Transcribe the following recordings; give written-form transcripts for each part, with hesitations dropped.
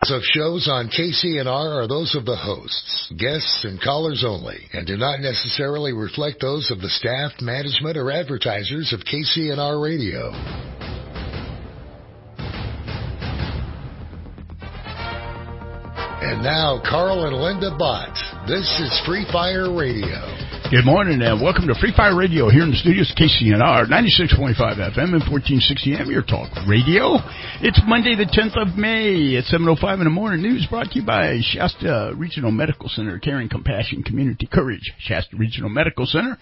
of shows on KCNR are those of the hosts, guests, and callers only, and do not necessarily reflect those of the staff, management, or advertisers of KCNR Radio. And now, Carl and Linda Bott. This is Free Fire Radio. Good morning and welcome to Free Fire Radio here in the studios, KCNR, 96.5 FM and 1460 AM, your talk radio. It's Monday the 10th of May at 7:05 in the morning. News brought to you by Shasta Regional Medical Center, Caring, Compassion, Community Courage. Shasta Regional Medical Center,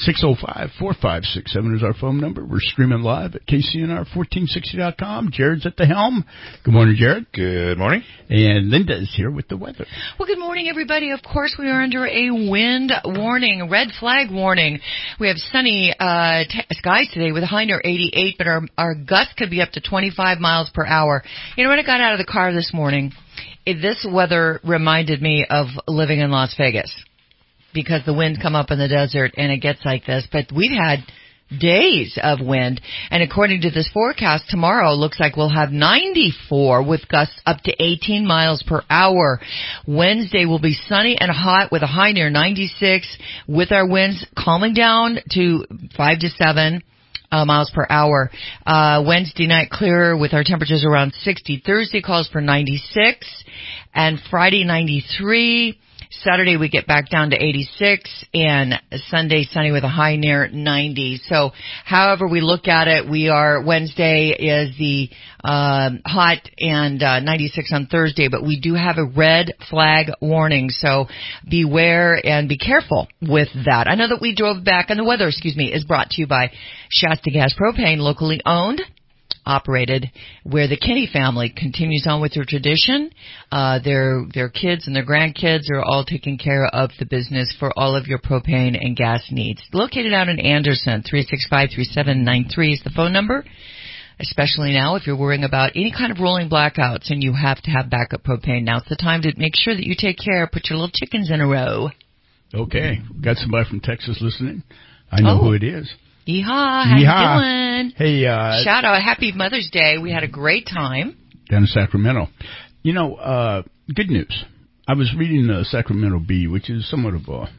605-4567 is our phone number. We're streaming live at KCNR1460.com. Jared's at the helm. Good morning, Jared. Good morning. And Linda is here with the weather. Well, good morning, everybody. Of course, we are under a wind warning, red flag warning. We have sunny skies today with a high near 88, but our gusts could be up to 25 miles per hour. You know, when I got out of the car this morning, this weather reminded me of living in Las Vegas because the wind come up in the desert and it gets like this. But we've had days of wind, and according to this forecast, tomorrow looks like we'll have 94 with gusts up to 18 miles per hour. Wednesday will be sunny and hot with a high near 96, with our winds calming down to 5 to 7 miles per hour. Wednesday night clearer with our temperatures around 60. Thursday calls for 96, and Friday 93. Saturday we get back down to 86, and Sunday sunny with a high near 90. So however we look at it, Wednesday is the hot and 96 on Thursday, but we do have a red flag warning, so beware and be careful with that. I know that we drove back, and the weather, is brought to you by Shasta Gas Propane, locally owned, operated, where the Kinney family continues on with their tradition. Their kids and their grandkids are all taking care of the business for all of your propane and gas needs. Located out in Anderson, 365-3793 is the phone number. Especially now, if you're worrying about any kind of rolling blackouts and you have to have backup propane, now's the time to make sure that you take care. Put your little chickens in a row. Okay, got somebody from Texas listening. I know who it is. Yeehaw, how you doing? Hey, shout out, happy Mother's Day. We had a great time. Down in Sacramento. You know, good news. I was reading the Sacramento Bee, which is somewhat of a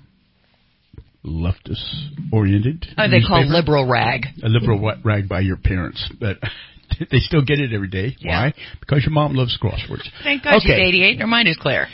leftist-oriented they newspaper. call liberal rag. A liberal rag by your parents, but they still get it every day. Yeah. Why? Because your mom loves crosswords. Thank God she's 88 and her mind is clear.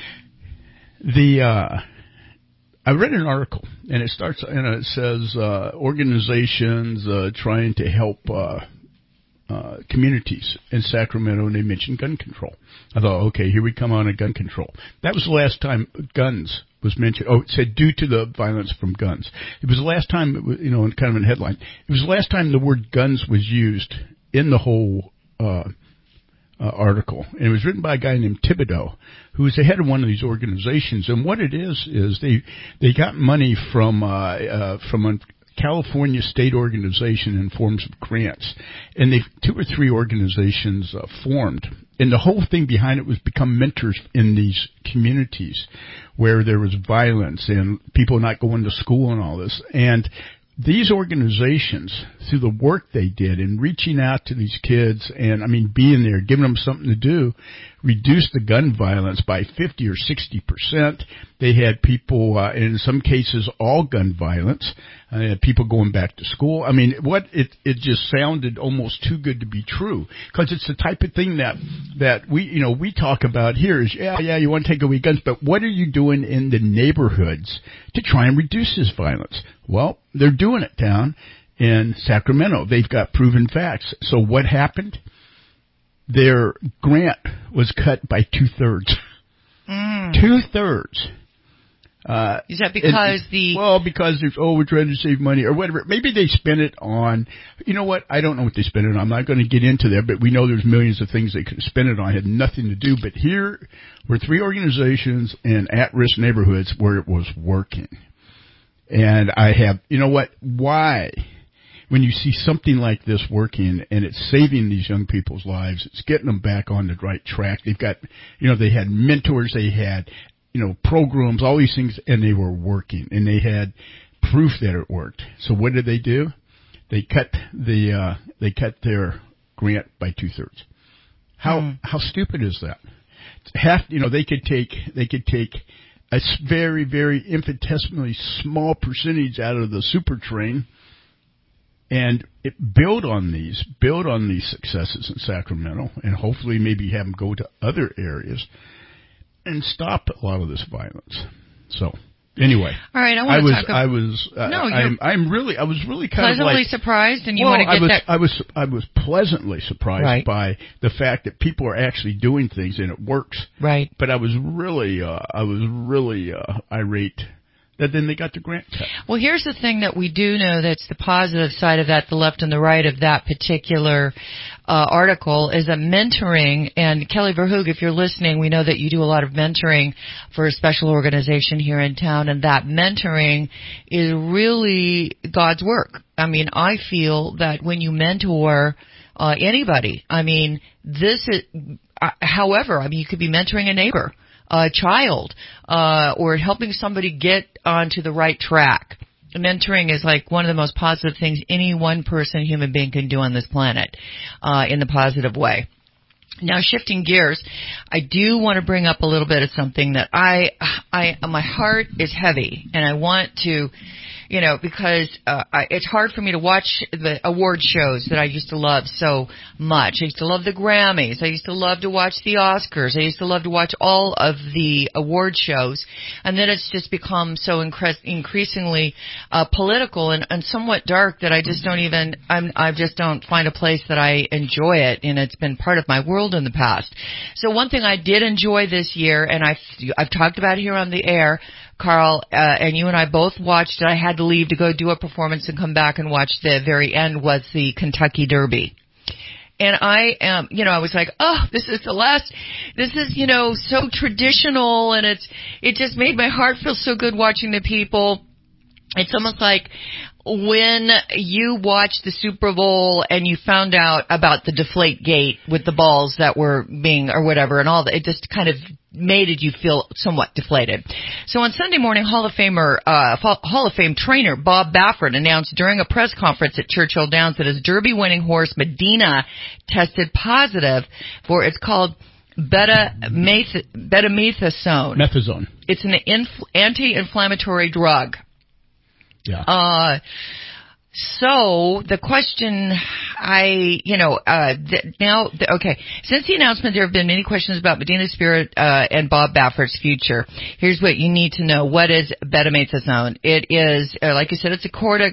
I read an article, and it starts, and it says organizations trying to help communities in Sacramento, and they mentioned gun control. I thought, okay, here we come on a gun control. That was the last time guns was mentioned. Oh, it said due to the violence from guns. It was the last time, in kind of a headline. It was the last time the word guns was used in the whole article, and it was written by a guy named Thibodeau, who is the head of one of these organizations. And what it is they got money from a California state organization in forms of grants, and 2 or 3 organizations formed. And the whole thing behind it was become mentors in these communities where there was violence and people not going to school and all this. And these organizations, through the work they did in reaching out to these kids and, being there, giving them something to do, reduced the gun violence by 50 or 60%. They had people, and in some cases, all gun violence. They had people going back to school. It just sounded almost too good to be true, because it's the type of thing that we talk about here is, you want to take away guns, but what are you doing in the neighborhoods to try and reduce this violence? Well, they're doing it down in Sacramento. They've got proven facts. So what happened? Their grant was cut by 2/3. 2/3. Is that because because we're trying to save money or whatever. Maybe they spent it on, I don't know what they spent it on. I'm not going to get into that, but we know there's millions of things they could have spent it on. It had nothing to do. But here were 3 organizations in at-risk neighborhoods where it was working. And why? When you see something like this working and it's saving these young people's lives, it's getting them back on the right track. They've got, they had mentors, they had, programs, all these things, and they were working, and they had proof that it worked. So what did they do? They cut their grant by 2/3. How stupid is that? they could take a very, very infinitesimally small percentage out of the super train and build on these successes in Sacramento, and hopefully maybe have them go to other areas and stop a lot of this violence. So anyway, all right, I was really kind pleasantly of like surprised, and you want to get that. I was pleasantly surprised by the fact that people are actually doing things and it works. Right. But I was really irate that then they got the grant cut. Well, here's the thing that we do know that's the positive side of that, the left and the right of that particular article, is that mentoring, and Kelly Verhoog, if you're listening, we know that you do a lot of mentoring for a special organization here in town, and that mentoring is really God's work. I mean, I feel that when you mentor anybody, I mean, this is, however, I mean, you could be mentoring a neighbor, a child, or helping somebody get onto the right track. Mentoring is like one of the most positive things any one person, human being, can do on this planet, in the positive way. Now, shifting gears, I do want to bring up a little bit of something that my heart is heavy, and I want to, because it's hard for me to watch the award shows that I used to love so much. I used to love the Grammys. I used to love to watch the Oscars. I used to love to watch all of the award shows. And then it's just become so increasingly political and somewhat dark that I just don't find a place that I enjoy it, and it's been part of my world in the past. So one thing I did enjoy this year, and I've talked about here on the air, Carl, and you and I both watched it. I had to leave to go do a performance and come back and watch the very end, was the Kentucky Derby. And I was like, oh, this is the last, this is, so traditional, and it just made my heart feel so good watching the people. It's almost like when you watched the Super Bowl and you found out about the Deflate Gate with the balls that were being, or whatever, and all that, it just kind of made you feel somewhat deflated. So on Sunday morning, Hall of Fame trainer Bob Baffert announced during a press conference at Churchill Downs that his Derby winning horse Medina tested positive for, it's called betamethasone. Methazone. It's an anti-inflammatory drug. Yeah. So the question since the announcement, there have been many questions about Medina Spirit and Bob Baffert's future. Here's what you need to know. What is betamethasone? It is, like you said, it's a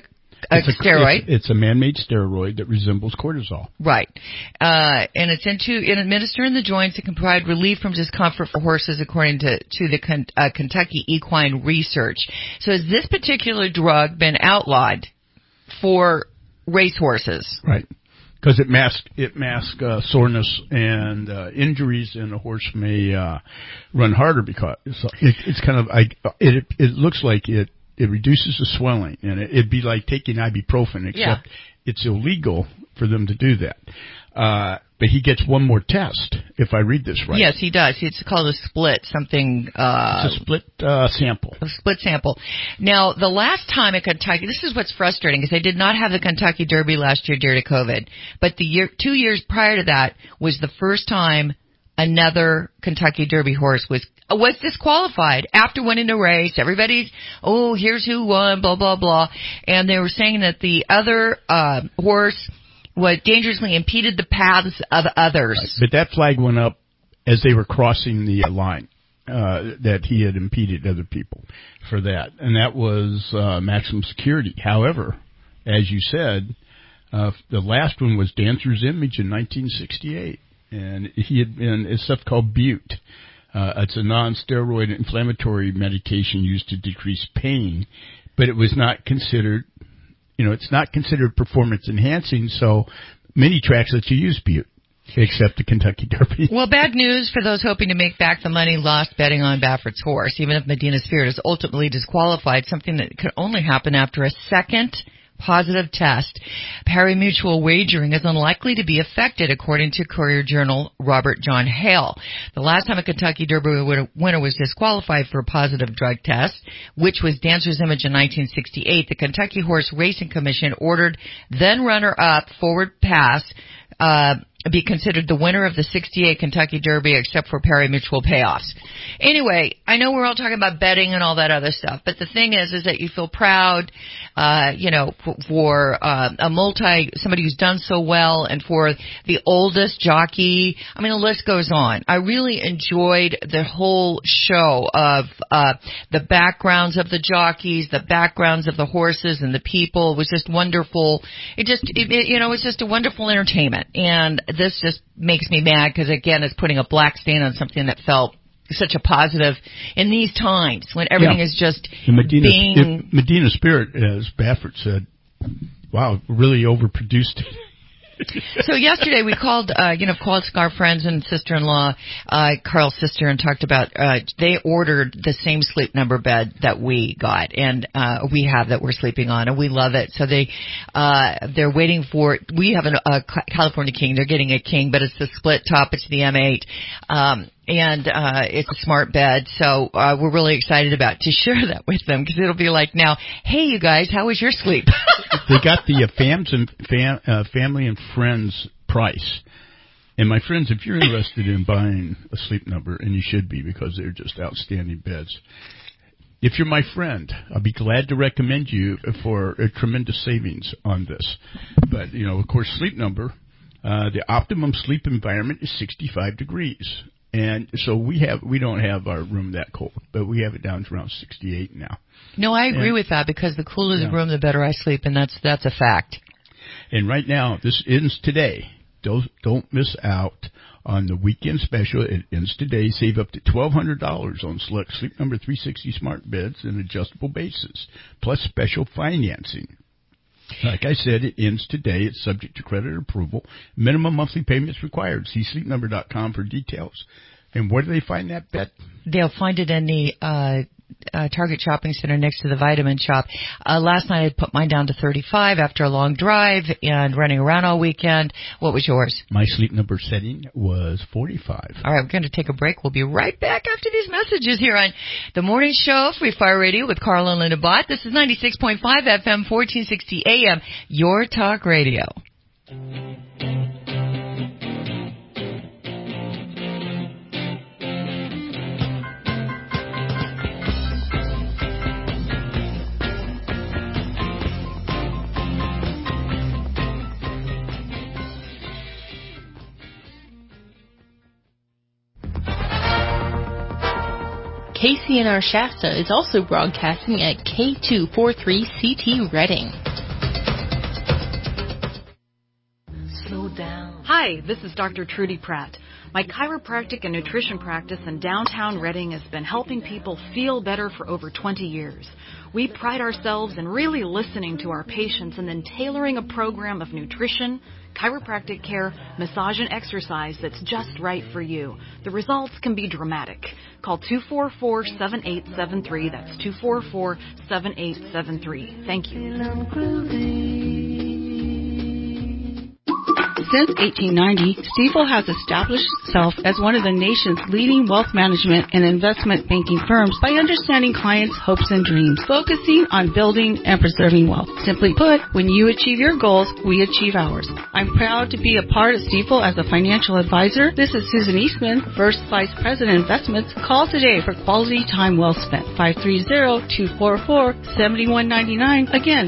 steroid. It's a man-made steroid that resembles cortisol. Right. And it's administered in the joints. It can provide relief from discomfort for horses, according to the Kentucky Equine Research. So has this particular drug been outlawed for racehorses? Right. Because it masks soreness and injuries, and the horse may run harder because it's kind of it looks like it reduces the swelling, and it'd be like taking ibuprofen, except it's illegal for them to do that. But he gets one more test, if I read this right. Yes, he does. It's called a split something. It's a split sample. A split sample. Now, the last time in Kentucky, this is what's frustrating, because they did not have the Kentucky Derby last year due to COVID. But 2 years prior to that was the first time another Kentucky Derby horse was disqualified after winning a race. Everybody's, here's who won, blah, blah, blah. And they were saying that the other horse dangerously impeded the paths of others. Right. But that flag went up as they were crossing the line, that he had impeded other people for that. And that was maximum security. However, as you said, the last one was Dancer's Image in 1968. And he had been, it's stuff called Bute. It's a non-steroid inflammatory medication used to decrease pain, but it was not considered, it's not considered performance enhancing, so many tracks let you use Bute, except the Kentucky Derby. Well, bad news for those hoping to make back the money lost betting on Baffert's horse, even if Medina Spirit is ultimately disqualified, something that could only happen after a second positive test. Pari-mutuel wagering is unlikely to be affected, according to Courier-Journal Robert John Hale. The last time a Kentucky Derby winner was disqualified for a positive drug test, which was Dancer's Image in 1968, the Kentucky Horse Racing Commission ordered then runner-up Forward Pass be considered the winner of the 68 Kentucky Derby, except for pari-mutuel payoffs. Anyway, I know we're all talking about betting and all that other stuff, but the thing is that you feel proud, for somebody who's done so well, and for the oldest jockey. I mean, the list goes on. I really enjoyed the whole show of the backgrounds of the jockeys, the backgrounds of the horses and the people. It was just wonderful. It's just a wonderful entertainment, and this just makes me mad because, again, it's putting a black stain on something that felt such a positive in these times when everything is just Medina Spirit, as Baffert said, wow, really overproduced. So yesterday we called our friends and sister-in-law, Carl's sister, and talked about, they ordered the same Sleep Number bed that we got, and we have, that we're sleeping on, and we love it. So they're waiting for, we have a California King, they're getting a King, but it's the split top, it's the M8. And it's a smart bed, so we're really excited to share that with them, because it'll be like, now, hey, you guys, how was your sleep? They got the family and friends price. And my friends, if you're interested in buying a Sleep Number, and you should be, because they're just outstanding beds, if you're my friend, I'll be glad to recommend you for a tremendous savings on this. But, of course, Sleep Number, the optimum sleep environment is 65 degrees. And so we don't have our room that cold, but we have it down to around 68 now. No, I agree with that, because the cooler the room, the better I sleep, and that's a fact. And right now, this ends today. Don't miss out on the weekend special. It ends today. Save up to $1,200 on select Sleep Number 360 smart beds and adjustable bases, plus special financing. Like I said, it ends today. It's subject to credit approval. Minimum monthly payments required. See sleepnumber.com for details. And where do they find that bed? They'll find it in the Target Shopping Center next to the Vitamin Shop. Last night I put mine down to 35 after a long drive and running around all weekend. What was yours? My Sleep Number setting was 45. All right, we're going to take a break. We'll be right back after these messages here on the Morning Show, Free Fire Radio with Carl and Linda Bott. This is 96.5 FM, 1460 AM, your talk radio. KCNR Shasta is also broadcasting at K243CT Reading. Slow down. Hi, this is Dr. Trudy Pratt. My chiropractic and nutrition practice in downtown Reading has been helping people feel better for over 20 years. We pride ourselves in really listening to our patients and then tailoring a program of nutrition, chiropractic care, massage, and exercise that's just right for you. The results can be dramatic. Call 244-7873. That's 244-7873. Thank you. Since 1890, Stifel has established itself as one of the nation's leading wealth management and investment banking firms by understanding clients' hopes and dreams, focusing on building and preserving wealth. Simply put, when you achieve your goals, we achieve ours. I'm proud to be a part of Stifel as a financial advisor. This is Susan Eastman, First Vice President Investments. Call today for quality time well spent. 530-244-7199. Again,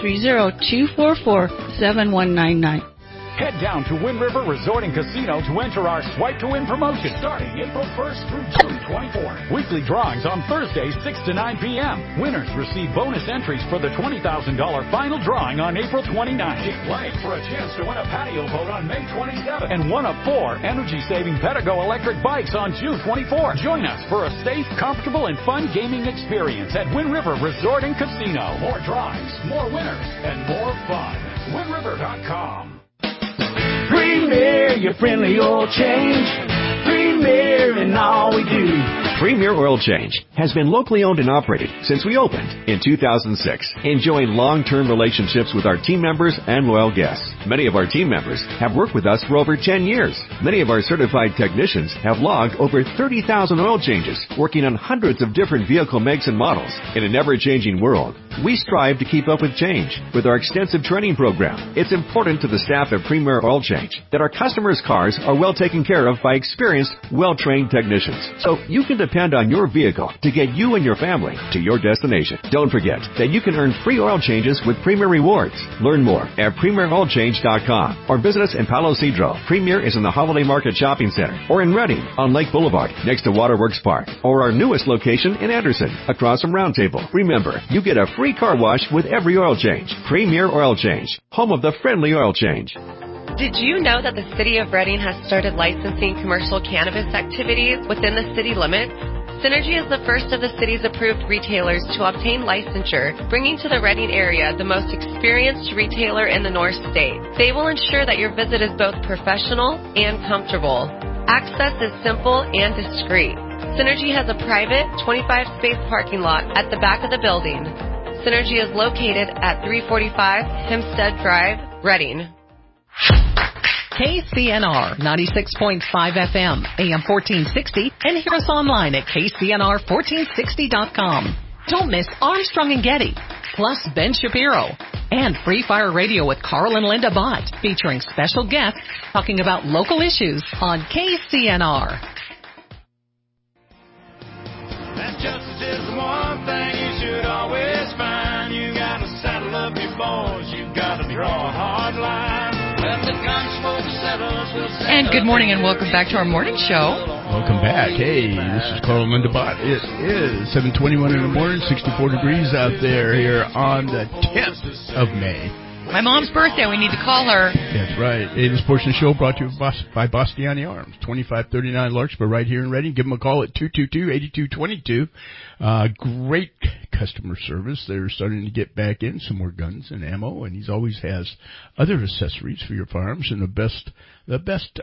530-244-7199. Head down to Wind River Resort and Casino to enter our Swipe to Win promotion starting April 1st through June 24th. Weekly drawings on Thursdays 6 to 9 p.m. Winners receive bonus entries for the $20,000 final drawing on April 29th. Keep playing for a chance to win a patio boat on May 27th and one of 4 energy-saving Pedigo electric bikes on June 24th. Join us for a safe, comfortable, and fun gaming experience at Wind River Resort and Casino. More drawings, more winners, and more fun. WindRiver.com. Premier, your friendly oil change. Premier in all we do. Premier Oil Change has been locally owned and operated since we opened in 2006, enjoying long-term relationships with our team members and loyal guests. Many of our team members have worked with us for over 10 years. Many of our certified technicians have logged over 30,000 oil changes, working on hundreds of different vehicle makes and models. In an ever-changing world, we strive to keep up with change with our extensive training program. It's important to the staff at Premier Oil Change that our customers' cars are well taken care of by experienced, well-trained technicians. So you can depend on your vehicle to get you and your family to your destination. Don't forget that you can earn free oil changes with Premier Rewards. Learn more at PremierOilChange.com or visit us in Palo Cedro. Premier is in the Holiday Market Shopping Center or in Redding on Lake Boulevard next to Waterworks Park, or our newest location in Anderson across from Round Table. Remember, you get a free car wash with every oil change. Premier Oil Change, home of the friendly oil change. Did you know that the City of Redding has started licensing commercial cannabis activities within the city limits? Synergy is the first of the city's approved retailers to obtain licensure, bringing to the Redding area the most experienced retailer in the North State. They will ensure that your visit is both professional and comfortable. Access is simple and discreet. Synergy has a private 25-space parking lot at the back of the building. Synergy is located at 345 Hempstead Drive, Redding. KCNR 96.5 FM, AM 1460, and hear us online at KCNR1460.com. Don't miss Armstrong and Getty, plus Ben Shapiro, and Free Fire Radio with Carl and Linda Bott, featuring special guests talking about local issues on KCNR. That justice is the one thing you should always find. You gotta saddle up your boys, you gotta draw a hard line. And good morning and welcome back to our morning show. Welcome back. Hey, this is Carl and Linda Bott. It is 7:21 in the morning, 64 degrees out there here on the 10th of May. My mom's birthday. We need to call her. That's right. Hey, this portion of the show brought to you by Bastiani Arms, 2539 Larkspur, right here in Redding. Give them a call at 222-8222. Great customer service. They're starting to get back in some more guns and ammo, and he always has other accessories for your firearms. And the best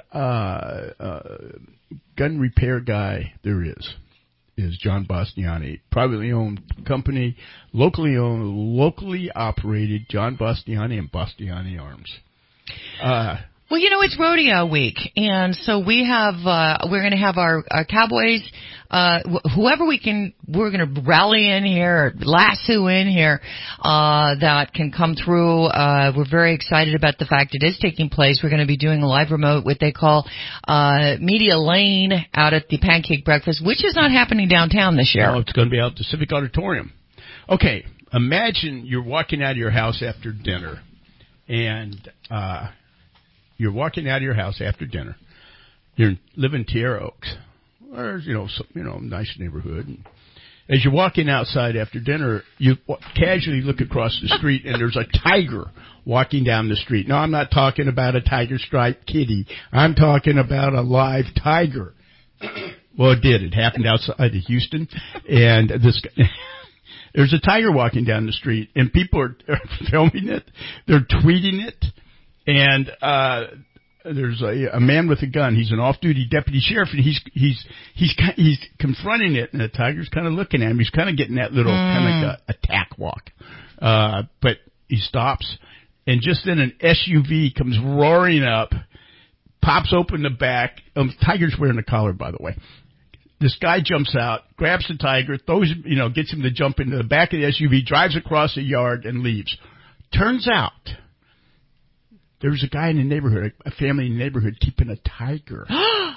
gun repair guy there is John Bastiani. Privately owned company, locally owned, locally operated, John Bastiani and Bastiani Arms. Well, you know, it's rodeo week, and so we're going to have our cowboys, whoever we're going to rally in here, or lasso in here, that can come through. We're very excited about the fact it is taking place. We're going to be doing a live remote, what they call, Media Lane out at the Pancake Breakfast, which is not happening downtown this year. No, it's going to be out at the Civic Auditorium. Okay, imagine you're walking out of your house after dinner, and, you're walking out of your house after dinner. You live in Tierra Oaks, or nice neighborhood. And as you're walking outside after dinner, you casually look across the street, and there's a tiger walking down the street. No, I'm not talking about a tiger striped kitty. I'm talking about a live tiger. Well, it did. It happened outside of Houston, and there's a tiger walking down the street, and people are filming it. They're tweeting it. And there's a man with a gun. He's an off-duty deputy sheriff, and he's confronting it, and the tiger's kind of looking at him. He's kind of getting that little kind of like a attack walk, but he stops, and just then an SUV comes roaring up, pops open the back. Tiger's wearing a collar, by the way. This guy jumps out, grabs the tiger, gets him to jump into the back of the SUV, drives across the yard, and leaves. Turns out there's a guy in the neighborhood, a family in the neighborhood, keeping a tiger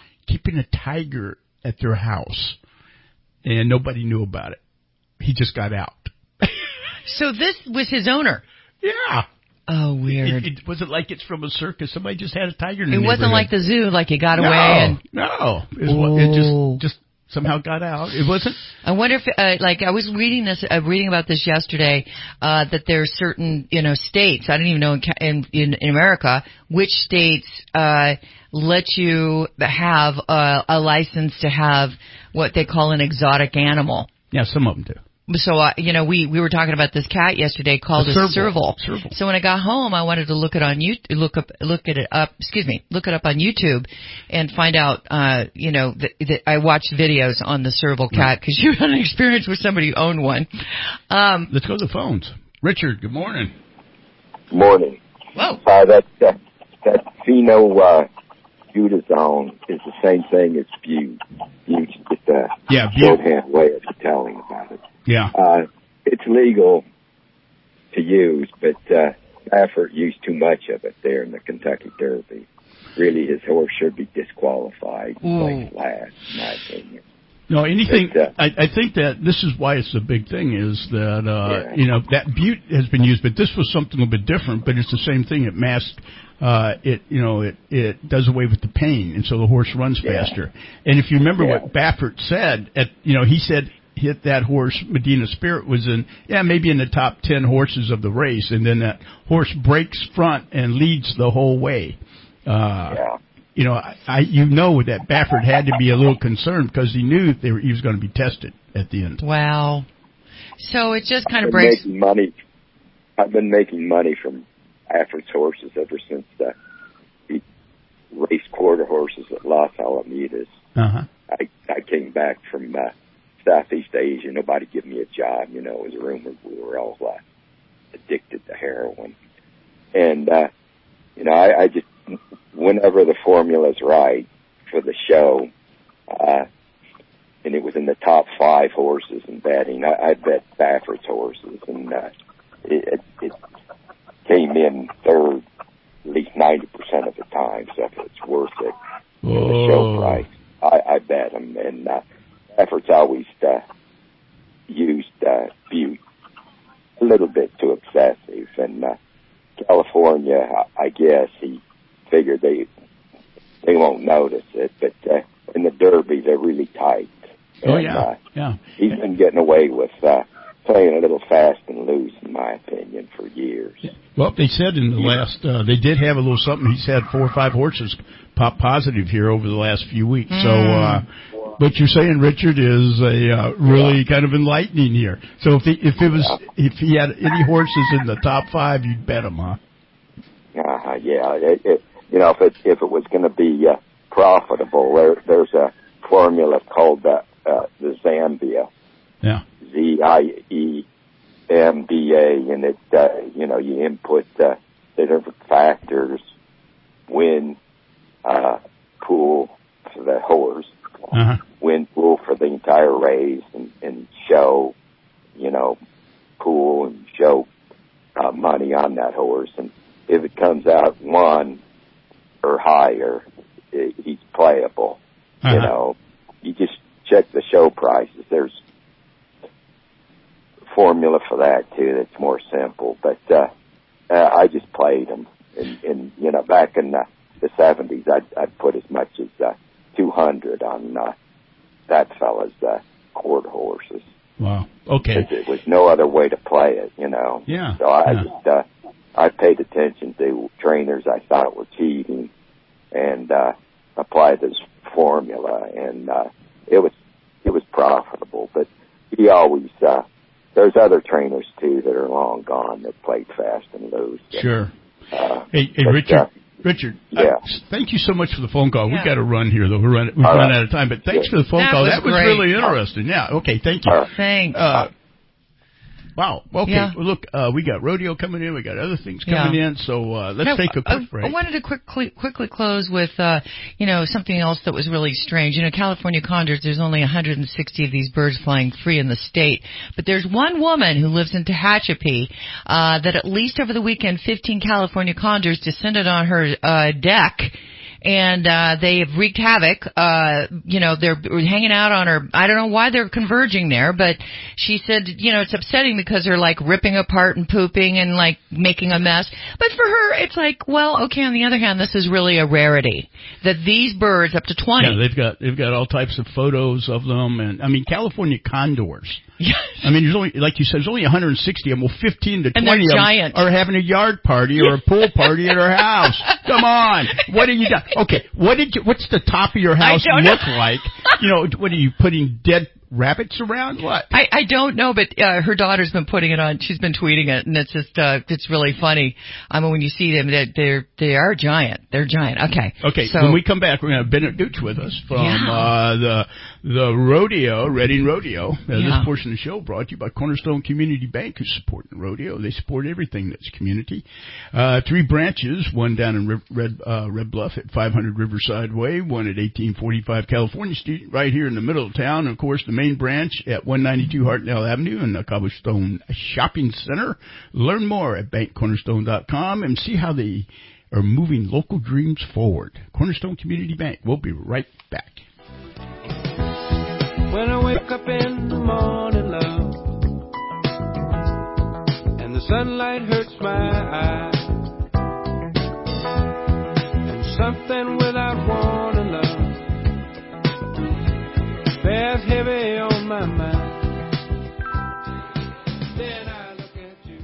at their house, and nobody knew about it. He just got out. So this was his owner? Yeah. Oh, weird. It wasn't like it's from a circus. Somebody just had a tiger in the neighborhood. It wasn't like the zoo, like he got away. No. It just somehow got out. It wasn't. I wonder if, I was reading about this yesterday, that there are certain, states, I don't even know in America, which states, let you have a license to have what they call an exotic animal. Yeah, some of them do. So, we were talking about this cat yesterday called a serval. So when I got home, I wanted to look it up on YouTube and find out, that I watched videos on the serval cat because you had an experience with somebody who owned one. Let's go to the phones. Richard, good morning. Morning. Whoa. That phenobutazone is the same thing as Bute. Bute's just a shorthand way of telling about it. Yeah. It's legal to use, but Baffert used too much of it there in the Kentucky Derby. Really, his horse should be disqualified and placed last, in my opinion. No, anything. I think that this is why it's the big thing is that that Butte has been used, but this was something a little bit different. But it's the same thing. It masks. It does away with the pain, and so the horse runs faster. And if you remember what Baffert said, he said hit that horse Medina Spirit was maybe in the top 10 horses of the race, and then that horse breaks front and leads the whole way. That Baffert had to be a little concerned because he knew he was going to be tested at the end. Wow. So it just kind of breaks. I've been making money from Baffert's horses ever since he raced quarter horses at Las Alamitas. Uh-huh. I came back from Southeast Asia. Nobody gave me a job. It was rumored we were all addicted to heroin. And, I just, whenever the formula's right for the show, and it was in the top 5 horses in betting, I bet Baffert's horses, and it came in third at least 90% of the time, so if it's worth it for the show price, I bet him. And Baffert's always used Butte a little bit too excessive, and California, I guess he figured they won't notice it, but in the Derby they're really tight. And, he's been getting away with playing a little fast and loose, in my opinion, for years. Well, they said in the last, they did have a little something. He's had 4 or 5 horses pop positive here over the last few weeks. So, what you're saying, Richard, is really kind of enlightening here. So if he had any horses in the top 5, you'd bet him, huh? If it was going to be profitable, there's a formula called the Zambia. Yeah. ZIEMBA, and it, you input the different factors, win pool for the horse, win pool for the entire race, and show, pool and show money on that horse. And if it comes out 1 or higher, he's playable. You just check the show prices. There's formula for that too that's more simple, but I just played them, and back in the 70s I'd put as much as 200 on that fella's quarter horses. Wow. Okay. There was no other way to play it, Yeah. So I paid attention to trainers I thought were cheating, and applied this formula, and it was profitable. But he always there's other trainers too that are long gone that played fast and loose. Sure. Hey, Richard. Thank you so much for the phone call. We've got to run here, though. We've run out of time. But thanks for the phone call. That was really interesting. Yeah. Okay. Thank you. Thanks. Wow. Okay. Yeah. Well, look, we got rodeo coming in. We got other things coming in. So let's take a quick break. I wanted to quickly close with something else that was really strange. California condors. There's only 160 of these birds flying free in the state, but there's one woman who lives in Tehachapi that at least over the weekend, 15 California condors descended on her deck. And they have wreaked havoc. They're hanging out on her. I don't know why they're converging there, but she said, it's upsetting because they're like ripping apart and pooping and like making a mess. But for her, it's like, well, okay. On the other hand, this is really a rarity that these birds, up to 20. Yeah, they've got all types of photos of them, and I mean California condors. Yes. I mean, there's only, like you said, there's only 160 of them. Well, 15 to 20 of them are having a yard party or a pool party at her house. Come on, what have you done? Okay, what's the top of your house look like? What are you putting dead rabbits around? What? I don't know, but her daughter's been putting it on. She's been tweeting it, and it's just it's really funny. I mean, when you see them, they are giant. They're giant. Okay. So when we come back, we're going to have Bennett Gooch with us from the rodeo, Reading Rodeo. This portion of the show brought to you by Cornerstone Community Bank, who's supporting the rodeo. They support everything that's community. 3 branches, one down in Red Bluff at 500 Riverside Way, one at 1845 California Street, right here in the middle of town. And of course, the main branch at 192 Hartnell Avenue in the Cobblestone Shopping Center. Learn more at bankcornerstone.com and see how they are moving local dreams forward. Cornerstone Community Bank. We'll be right back. When I wake up in the morning, love, and the sunlight hurts my eyes, and something without warning, love, bears heavy on my mind. Then I look at you.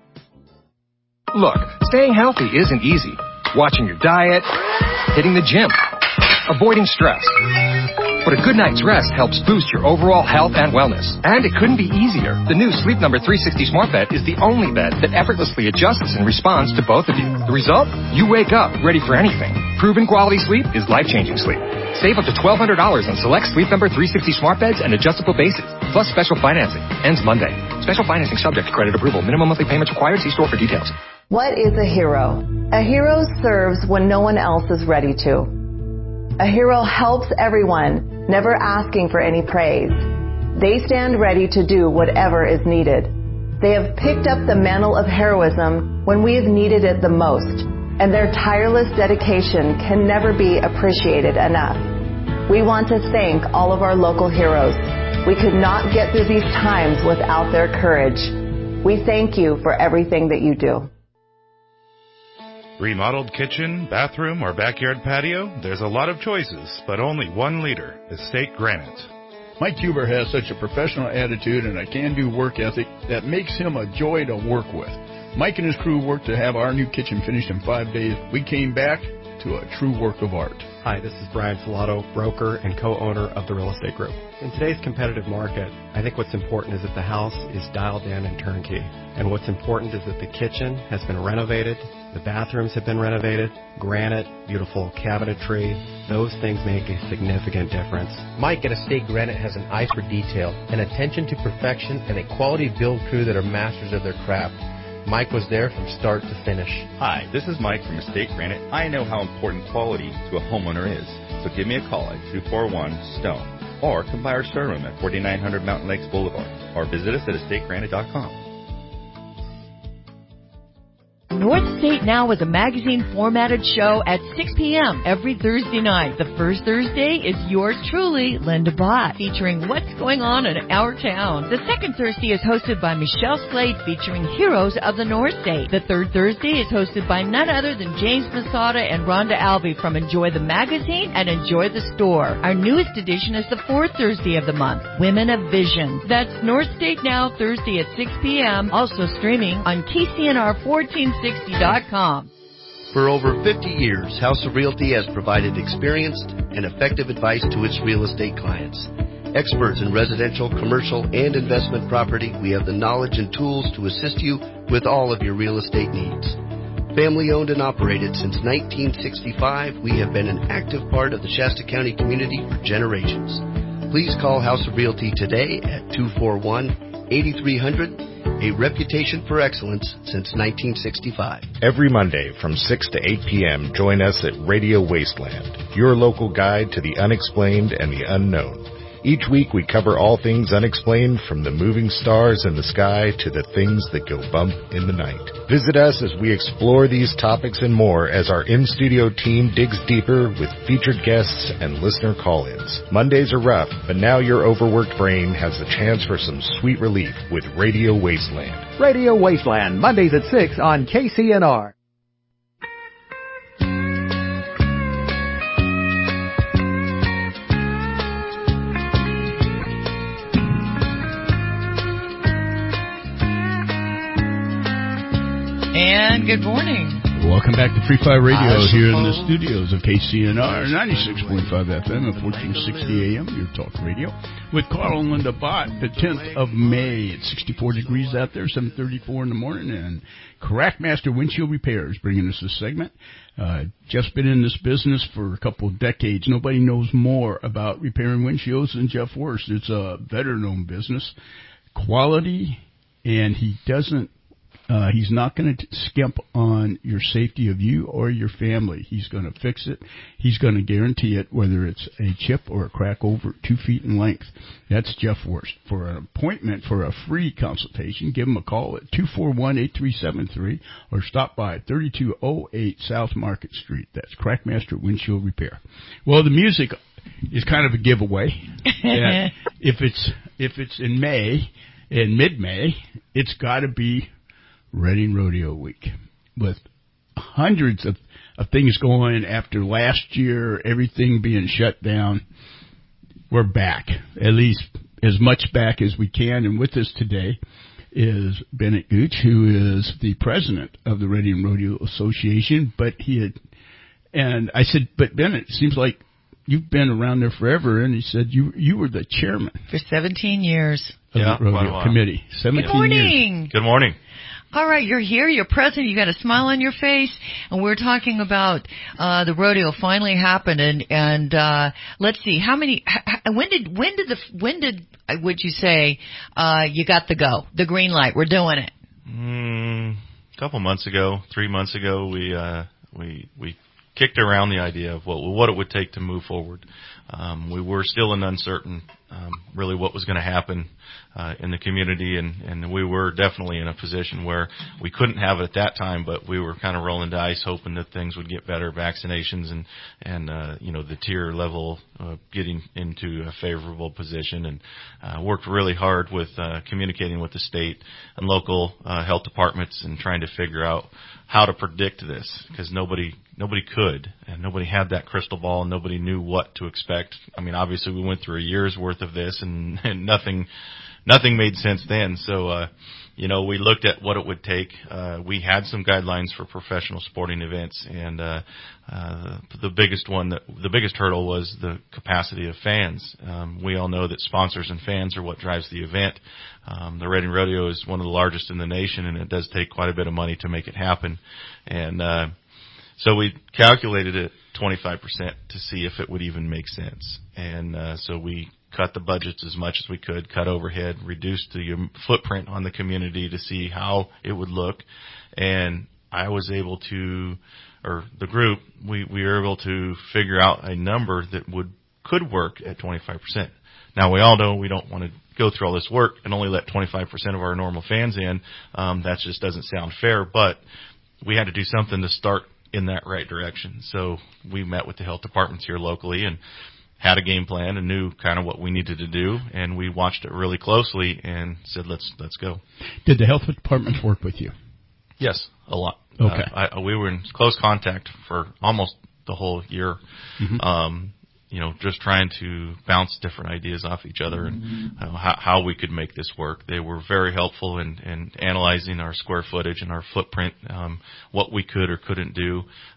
Look, staying healthy isn't easy. Watching your diet, hitting the gym, avoiding stress. But a good night's rest helps boost your overall health and wellness. And it couldn't be easier. The new Sleep Number 360 Smart Bed is the only bed that effortlessly adjusts and responds to both of you. The result? You wake up ready for anything. Proven quality sleep is life-changing sleep. Save up to $1,200 on select Sleep Number 360 Smart Beds and adjustable bases, plus special financing. Ends Monday. Special financing subject to credit approval. Minimum monthly payments required. See store for details. What is a hero? A hero serves when no one else is ready to. A hero helps everyone, never asking for any praise. They stand ready to do whatever is needed. They have picked up the mantle of heroism when we have needed it the most, and their tireless dedication can never be appreciated enough. We want to thank all of our local heroes. We could not get through these times without their courage. We thank you for everything that you do. Remodeled kitchen, bathroom, or backyard patio? There's a lot of choices, but only one leader, Estate Granite. Mike Huber has such a professional attitude and a can-do work ethic that makes him a joy to work with. Mike and his crew worked to have our new kitchen finished in 5 days. We came back to a true work of art. Hi, this is Brian Filato, broker and co-owner of the Real Estate Group. In today's competitive market, I think what's important is that the house is dialed in and turnkey. And what's important is that the kitchen has been renovated, the bathrooms have been renovated, granite, beautiful cabinetry. Those things make a significant difference. Mike at Estate Granite has an eye for detail, an attention to perfection, and a quality build crew that are masters of their craft. Mike was there from start to finish. Hi, this is Mike from Estate Granite. I know how important quality to a homeowner is. So give me a call at 241-STONE or come by our showroom at 4900 Mountain Lakes Boulevard or visit us at estategranite.com. North State Now is a magazine-formatted show at 6 p.m. every Thursday night. The first Thursday is yours truly, Linda Bott, featuring what's going on in our town. The second Thursday is hosted by Michelle Slade, featuring heroes of the North State. The third Thursday is hosted by none other than James Masada and Rhonda Albee from Enjoy the Magazine and Enjoy the Store. Our newest edition is the fourth Thursday of the month, Women of Vision. That's North State Now, Thursday at 6 p.m., also streaming on KCNR1460.com. For over 50 years, House of Realty has provided experienced and effective advice to its real estate clients. Experts in residential, commercial, and investment property, we have the knowledge and tools to assist you with all of your real estate needs. Family owned and operated since 1965, we have been an active part of the Shasta County community for generations. Please call House of Realty today at 241-8300. A reputation for excellence since 1965. Every Monday from 6 to 8 p.m., join us at Radio Wasteland, your local guide to the unexplained and the unknown. Each week we cover all things unexplained, from the moving stars in the sky to the things that go bump in the night. Visit us as we explore these topics and more as our in-studio team digs deeper with featured guests and listener call-ins. Mondays are rough, but now your overworked brain has the chance for some sweet relief with Radio Wasteland. Radio Wasteland, Mondays at 6 on KCNR. And good morning. Welcome back to Free Fire Radio here in the studios of KCNR 96.5 FM at 1460 AM, your talk radio, with Carl and Linda Bott. The 10th of May, it's 64 degrees out there, 7:34 in the morning, and Crackmaster Windshield Repairs bringing us this segment. Jeff's been in this business for a couple of decades. Nobody knows more about repairing windshields than Jeff Worst. It's a better-known business. Quality, and he doesn't. He's not going to skimp on your safety of you or your family. He's going to fix it. He's going to guarantee it, whether it's a chip or a crack over 2 feet in length. That's Jeff Worst. For an appointment for a free consultation, give him a call at 241-8373 or stop by 3208 South Market Street. That's Crackmaster Windshield Repair. Well, the music is kind of a giveaway. If it's in May, in mid-May, it's got to be Reading Rodeo Week, with hundreds of things going after last year, everything being shut down. We're back, at least as much back as we can. And with us today is Bennett Gooch, who is the president of the Reading Rodeo Association. But I said, but Bennett, it seems like you've been around there forever. And he said you were the chairman for 17 years of the Rodeo Committee. 17 Good morning. Years. Good morning. All right, you're here, you're present, you got a smile on your face, and we're talking about the rodeo finally happened, and let's see, when did would you say you got the green light? We're doing it. A couple months ago, 3 months ago, we kicked around the idea of what it would take to move forward. We were still uncertain, really what was going to happen in the community, and we were definitely in a position where we couldn't have it at that time, but we were kind of rolling dice, hoping that things would get better, vaccinations and the tier level getting into a favorable position, and worked really hard with communicating with the state and local health departments and trying to figure out how to predict this, because nobody could, and nobody had that crystal ball, and nobody knew what to expect. I mean, obviously we went through a year's worth of this, and nothing made sense then. So, we looked at what it would take. We had some guidelines for professional sporting events, and the biggest hurdle was the capacity of fans. We all know that sponsors and fans are what drives the event. The Reading Rodeo is one of the largest in the nation, and it does take quite a bit of money to make it happen. And so we calculated it 25% to see if it would even make sense. And so we cut the budgets as much as we could, cut overhead, reduced the footprint on the community to see how it would look. And I was able to, or the group, we were able to figure out a number that could work at 25%. Now, we all know we don't want to go through all this work and only let 25% of our normal fans in. That just doesn't sound fair, but we had to do something to start in that right direction. So we met with the health departments here locally and had a game plan and knew kind of what we needed to do, and we watched it really closely and said, let's go. Did the health departments work with you? Yes, a lot. Okay. We were in close contact for almost the whole year. Mm-hmm. Just trying to bounce different ideas off each other and how we could make this work. They were very helpful in analyzing our square footage and our footprint, what we could or couldn't do.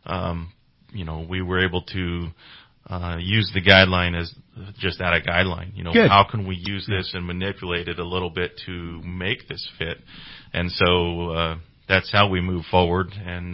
We were able to use the guideline as just that, a guideline. Good. How can we use this and manipulate it a little bit to make this fit? And so that's how we move forward. And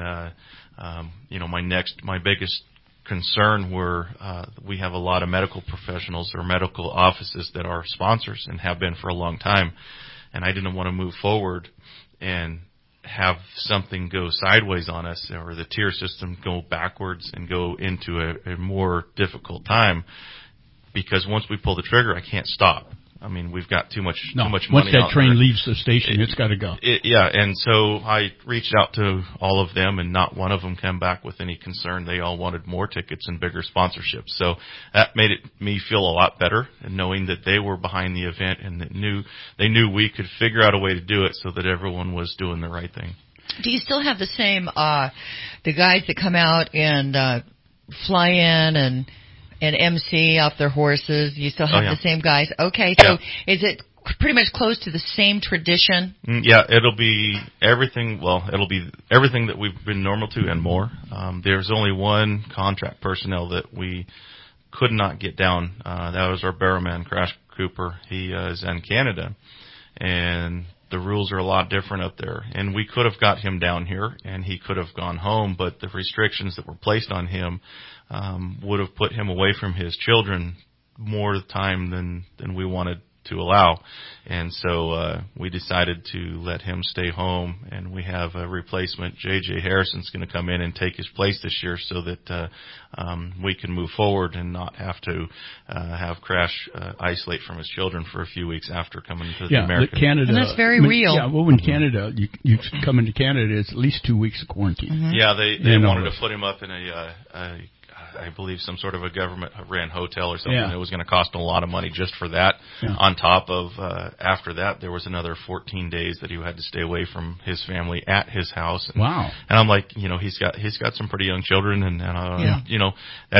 my biggest concern were we have a lot of medical professionals or medical offices that are sponsors and have been for a long time, and I didn't want to move forward and have something go sideways on us or the tier system go backwards and go into a more difficult time, because once we pull the trigger, I can't stop. I mean, we've got too much money. Once that train leaves the station, it's got to go. And so I reached out to all of them, and not one of them came back with any concern. They all wanted more tickets and bigger sponsorships. So that made me feel a lot better, and knowing that they were behind the event and that they knew we could figure out a way to do it so that everyone was doing the right thing. Do you still have the same the guys that come out and fly in and MC off their horses? You still have the same guys? Okay, so is it pretty much close to the same tradition? Yeah, it'll be everything. Well, it'll be everything that we've been normal to and more. There's only one contract personnel that we could not get down. That was our barrowman, Crash Cooper. He is in Canada, and the rules are a lot different up there. And we could have got him down here, and he could have gone home, but the restrictions that were placed on him would have put him away from his children more time than we wanted to allow. And so we decided to let him stay home, and we have a replacement. J.J. Harrison's going to come in and take his place this year so that we can move forward and not have to have Crash isolate from his children for a few weeks after coming to the American. Canada, and that's very real. Yeah, well, in Canada, you come into Canada, it's at least 2 weeks of quarantine. Mm-hmm. Yeah, they wanted to put him up in I believe some sort of a government-ran hotel or something. It was going to cost a lot of money just for that. Yeah. On top of, after that, there was another 14 days that he had to stay away from his family at his house. And, wow. And I'm like, he's got some pretty young children, and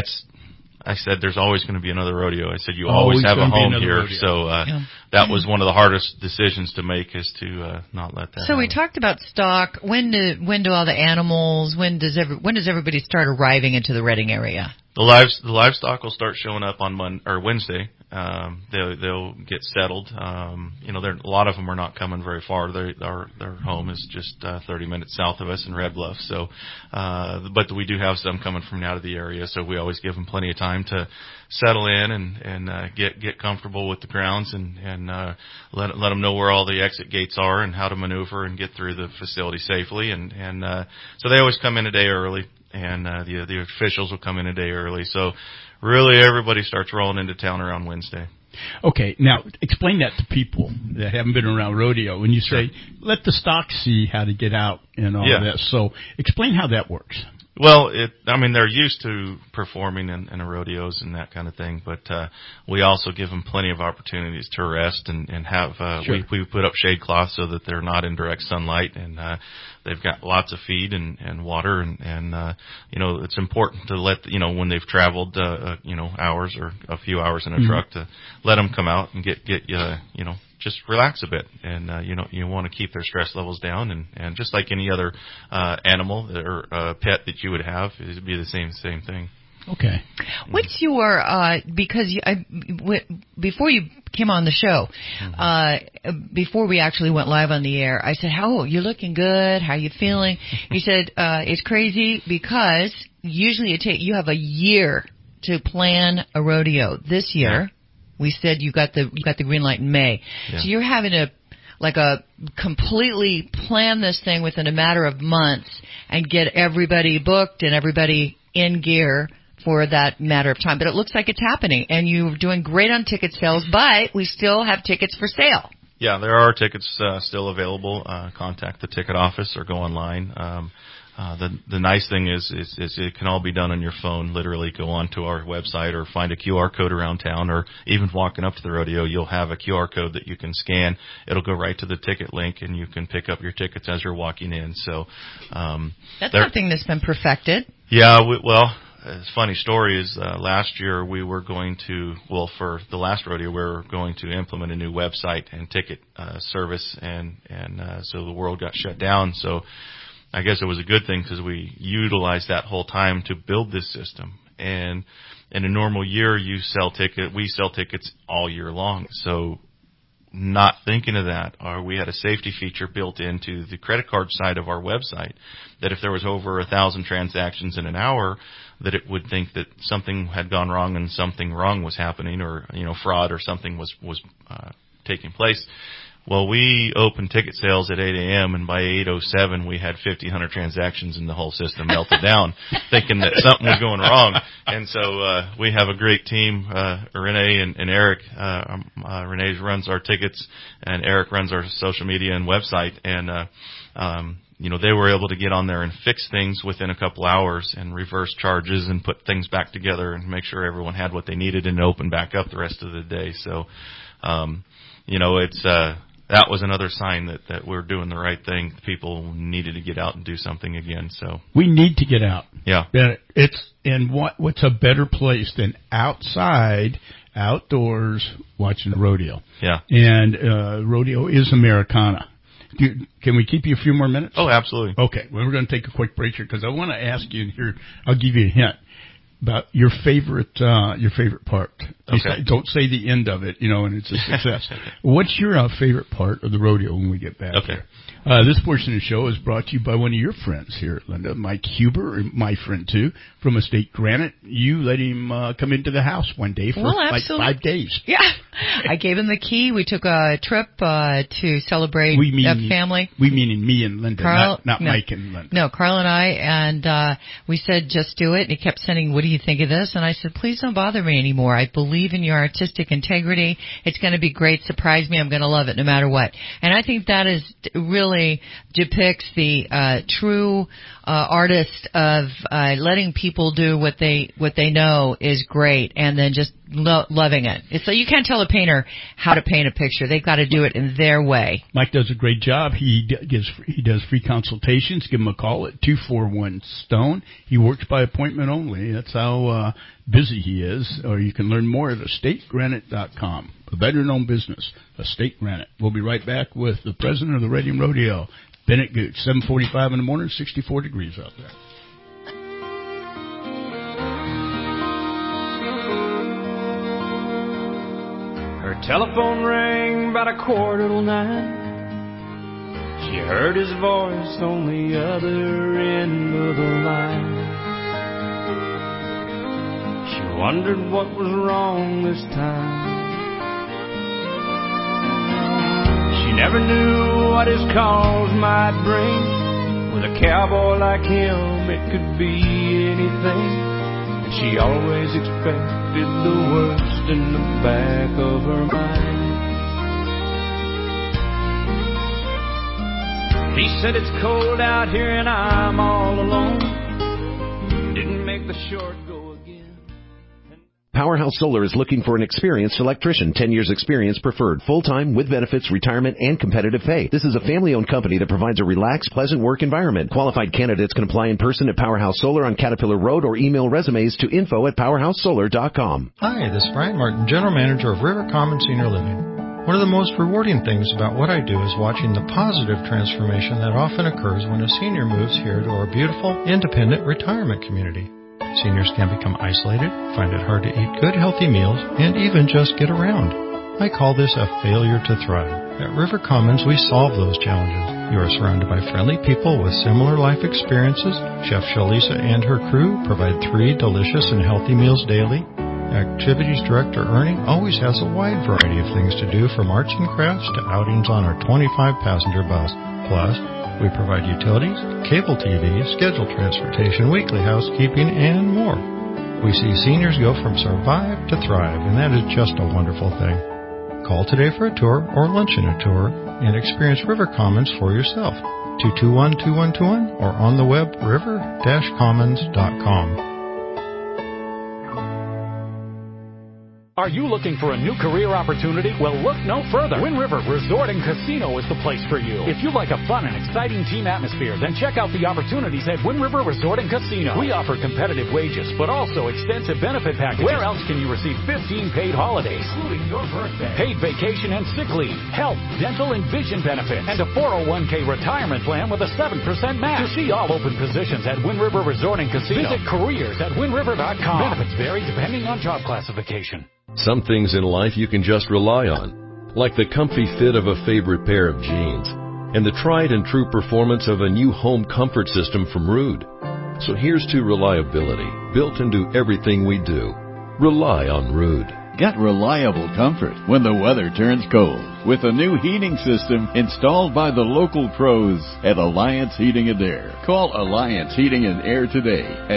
I said, there's always going to be another rodeo. I said, you always have a home here. Rodeo. So that was one of the hardest decisions to make, is to not let that So happen. We talked about stock. When do all the animals, when does everybody start arriving into the Reading area? The livestock will start showing up on Wednesday. They'll get settled. A lot of them are not coming very far. Their home is just 30 minutes south of us in Red Bluff. So, but we do have some coming from out of the area. So we always give them plenty of time to settle in and get comfortable with the grounds and let them know where all the exit gates are and how to maneuver and get through the facility safely. And so they always come in a day early. And the officials will come in a day early. So really everybody starts rolling into town around Wednesday. Okay, now explain that to people that haven't been around rodeo. When you say, let the stock see how to get out and all that. So explain how that works. Well, they're used to performing in rodeos and that kind of thing, but we also give them plenty of opportunities to rest and have, we put up shade cloths so that they're not in direct sunlight, and they've got lots of feed and water, and it's important to let, when they've traveled, hours or a few hours in a truck, to let them come out and get just relax a bit, and you want to keep their stress levels down, and just like any other animal or pet that you would have, it'd be the same thing. Okay. What's your because before you came on the show, before we actually went live on the air, I said, "How you're looking good? How you feeling?" You said it's crazy because usually you have a year to plan a rodeo. This year. Yeah. We said you got the green light in May. Yeah. So you're having to completely plan this thing within a matter of months and get everybody booked and everybody in gear for that matter of time. But it looks like it's happening, and you're doing great on ticket sales, but we still have tickets for sale. Yeah, there are tickets still available. Contact the ticket office or go online. The nice thing is it can all be done on your phone. Literally go onto our website or find a QR code around town, or even walking up to the rodeo, you'll have a QR code that you can scan. It'll go right to the ticket link, and you can pick up your tickets as you're walking in. So that's something that's been perfected. Yeah, a funny story is last year we were going to, for the last rodeo, we were going to implement a new website and ticket service, and so the world got shut down. So I guess it was a good thing because we utilized that whole time to build this system. And in a normal year, we sell tickets all year long. So not thinking of that, we had a safety feature built into the credit card side of our website that if there was over 1,000 transactions in an hour, that it would think that something had gone wrong and something wrong was happening, or fraud or something was taking place. Well, we opened ticket sales at 8 a.m., and by 8:07, we had 1,500 transactions, and the whole system melted down, thinking that something was going wrong. And so we have a great team, Renee and Eric. Renee runs our tickets, and Eric runs our social media and website. And they were able to get on there and fix things within a couple hours and reverse charges and put things back together and make sure everyone had what they needed and open back up the rest of the day. So, it's that was another sign that we're doing the right thing. People needed to get out and do something again. So we need to get out. Yeah. What's a better place than outside outdoors watching the rodeo. Yeah. And rodeo is Americana. Can we keep you a few more minutes? Oh, absolutely. Okay. Well, we're going to take a quick break here because I want to ask you here. I'll give you a hint about your favorite part. Okay. Don't say the end of it, and it's a success. What's your favorite part of the rodeo when we get back? Okay. Here? This portion of the show is brought to you by one of your friends here, Linda, Mike Huber, my friend too, from Estate Granite. You let him come into the house one day for like 5 days. Yeah. I gave him the key. We took a trip to celebrate a family. We meaning me and Linda, Carl, not Mike and Linda. No, Carl and I, and we said, just do it. And he kept saying, what do you think of this? And I said, please don't bother me anymore. I believe in your artistic integrity. It's going to be great. Surprise me. I'm going to love it no matter what. And I think that is really depicts the true artist of letting people do what they know is great, and then just loving it. So you can't tell a painter how to paint a picture. They've got to do it in their way. Mike does a great job. He does free consultations. Give him a call at 241-STONE. He works by appointment only. That's how busy he is. Or you can learn more at EstateGranite.com. A veteran-owned business, Estate Granite. We'll be right back with the president of the Reading Rodeo, Bennett Gooch. 7:45 in the morning, 64 degrees out there. Her telephone rang about 9:15. She heard his voice on the other end of the line. She wondered what was wrong this time. She never knew what his calls might bring. With a cowboy like him, it could be anything. And she always expected the worst in the back of her mind. He said it's cold out here and I'm all alone. Didn't make the short go again. Powerhouse Solar is looking for an experienced electrician, 10 years experience preferred, full-time, with benefits, retirement, and competitive pay. This is a family-owned company that provides a relaxed, pleasant work environment. Qualified candidates can apply in person at Powerhouse Solar on Caterpillar Road or email resumes to info@powerhousesolar.com. Hi, this is Brian Martin, General Manager of River Common Senior Living. One of the most rewarding things about what I do is watching the positive transformation that often occurs when a senior moves here to our beautiful, independent retirement community. Seniors can become isolated, find it hard to eat good, healthy meals, and even just get around. I call this a failure to thrive. At River Commons, we solve those challenges. You are surrounded by friendly people with similar life experiences. Chef Shalisa and her crew provide 3 delicious and healthy meals daily. Activities Director Ernie always has a wide variety of things to do, from arts and crafts to outings on our 25-passenger bus. Plus, we provide utilities, cable TV, scheduled transportation, weekly housekeeping, and more. We see seniors go from survive to thrive, and that is just a wonderful thing. Call today for a tour or lunch in a tour and experience River Commons for yourself. 221-2121 or on the web river-commons.com. Are you looking for a new career opportunity? Well, look no further. Wind River Resort and Casino is the place for you. If you like a fun and exciting team atmosphere, then check out the opportunities at Wind River Resort and Casino. We offer competitive wages, but also extensive benefit packages. Where else can you receive 15 paid holidays, including your birthday, paid vacation and sick leave, health, dental, and vision benefits, and a 401k retirement plan with a 7% match? To see all open positions at Wind River Resort and Casino, visit careers@windriver.com. Benefits vary depending on job classification. Some things in life you can just rely on, like the comfy fit of a favorite pair of jeans and the tried and true performance of a new home comfort system from Ruud. So here's to reliability, built into everything we do. Rely on Ruud. Get reliable comfort when the weather turns cold with a new heating system installed by the local pros at Alliance Heating and Air. Call Alliance Heating and Air today at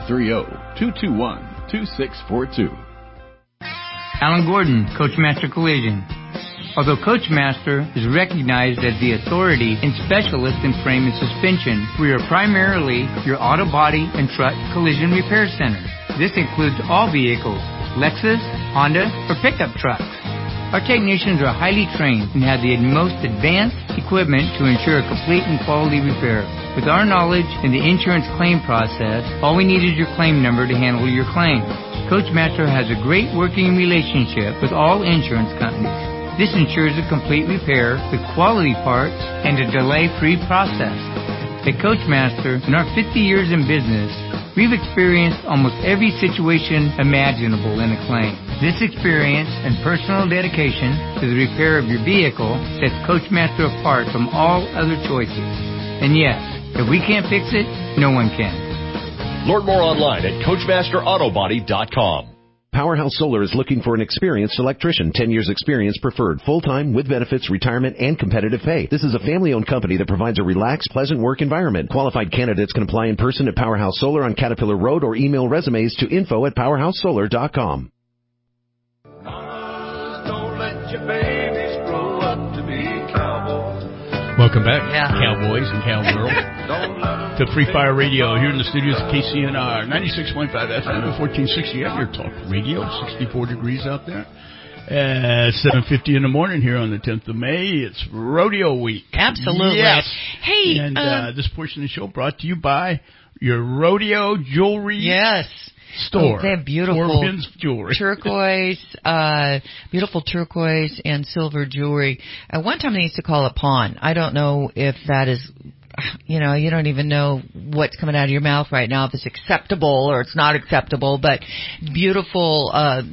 530-221-2642. Alan Gordon, Coachmaster Collision. Although Coachmaster is recognized as the authority and specialist in frame and suspension, we are primarily your auto body and truck collision repair center. This includes all vehicles, Lexus, Honda, or pickup trucks. Our technicians are highly trained and have the most advanced equipment to ensure a complete and quality repair. With our knowledge in the insurance claim process, all we need is your claim number to handle your claim. Coachmaster has a great working relationship with all insurance companies. This ensures a complete repair with quality parts and a delay-free process. At Coachmaster, in our 50 years in business, we've experienced almost every situation imaginable in a claim. This experience and personal dedication to the repair of your vehicle sets Coachmaster apart from all other choices. And yes, if we can't fix it, no one can. Learn more online at CoachmasterAutobody.com. Powerhouse Solar is looking for an experienced electrician, 10 years experience preferred, full-time, with benefits, retirement, and competitive pay. This is a family-owned company that provides a relaxed, pleasant work environment. Qualified candidates can apply in person at Powerhouse Solar on Caterpillar Road or email resumes to info@powerhousesolar.com. Don't let your babies grow up to be cowboys. Welcome back, Cowboys and Cowgirls, to Free Fire Radio here in the studios of KCNR, 96.5 FM and 1460 at your talk radio, 64 degrees out there. 7:50 in the morning here on the 10th of May. It's Rodeo Week. Absolutely. Yes. Hey. And this portion of the show brought to you by your rodeo jewelry. Yes. Store. Oh, they have beautiful jewelry. beautiful turquoise and silver jewelry. At one time they used to call it pawn. I don't know if that is, you don't even know what's coming out of your mouth right now, if it's acceptable or it's not acceptable, but beautiful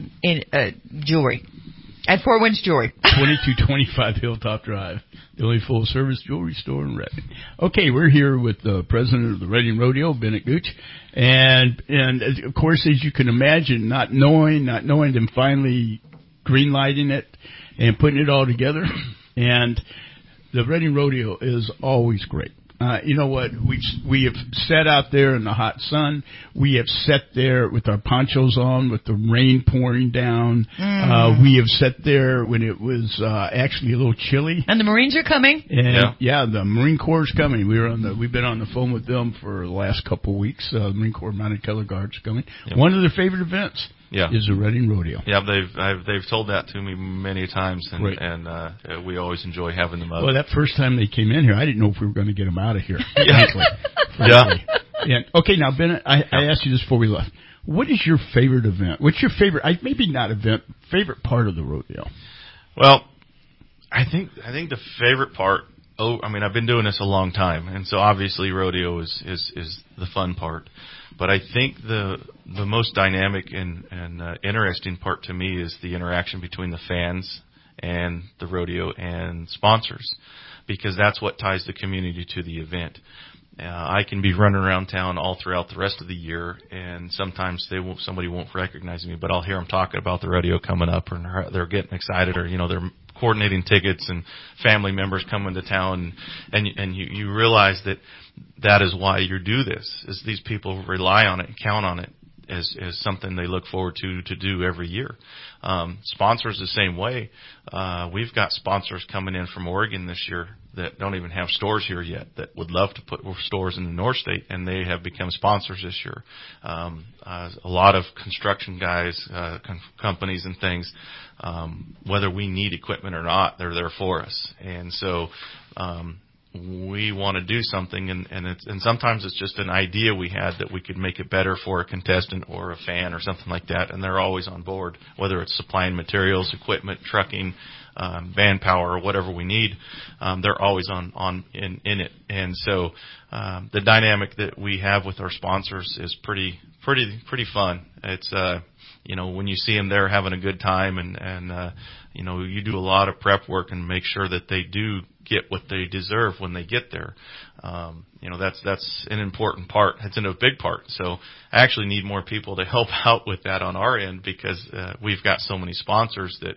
jewelry. At Four Winds Jewelry. 2225 Hilltop Drive, the only full-service jewelry store in Redding. Okay, we're here with the president of the Redding Rodeo, Bennett Gooch, and of course, as you can imagine, not knowing, them finally green-lighting it and putting it all together, and the Redding Rodeo is always great. You know what? We have sat out there in the hot sun. We have sat there with our ponchos on, with the rain pouring down. We have sat there when it was actually a little chilly. And the Marines are coming. And the Marine Corps is coming. We've been on the phone with them for the last couple of weeks. The Marine Corps Mounted Color Guard's coming. Yep. One of their favorite events. Is the Redding Rodeo. Yeah, they've told that to me many times, and we always enjoy having them up. Well, that first time they came in here, I didn't know if we were going to get them out of here. Frankly. And, okay, now Bennett, I asked you this before we left. What is your favorite event? What's your favorite? Maybe not event. Favorite part of the rodeo? Well, I think the favorite part. I've been doing this a long time, and so obviously rodeo is the fun part. But I think the most dynamic and interesting part to me is the interaction between the fans and the rodeo and sponsors, because that's what ties the community to the event. I can be running around town all throughout the rest of the year, and sometimes somebody won't recognize me, but I'll hear them talking about the rodeo coming up, and they're getting excited, or they're coordinating tickets and family members coming to town, and you realize that is why you do this, is these people rely on it and count on it as something they look forward to do every year. Sponsors the same way. We've got sponsors coming in from Oregon this year that don't even have stores here yet, that would love to put stores in the North State, and they have become sponsors this year. A lot of construction guys, companies and things, whether we need equipment or not, they're there for us. And so we want to do something, and sometimes it's just an idea we had that we could make it better for a contestant or a fan or something like that, and they're always on board, whether it's supplying materials, equipment, trucking, manpower, or whatever we need. They're always in it. And so the dynamic that we have with our sponsors is pretty fun. It's when you see them there having a good time, and you do a lot of prep work and make sure that they do get what they deserve when they get there. That's an important part. It's a big part. So I actually need more people to help out with that on our end, because we've got so many sponsors that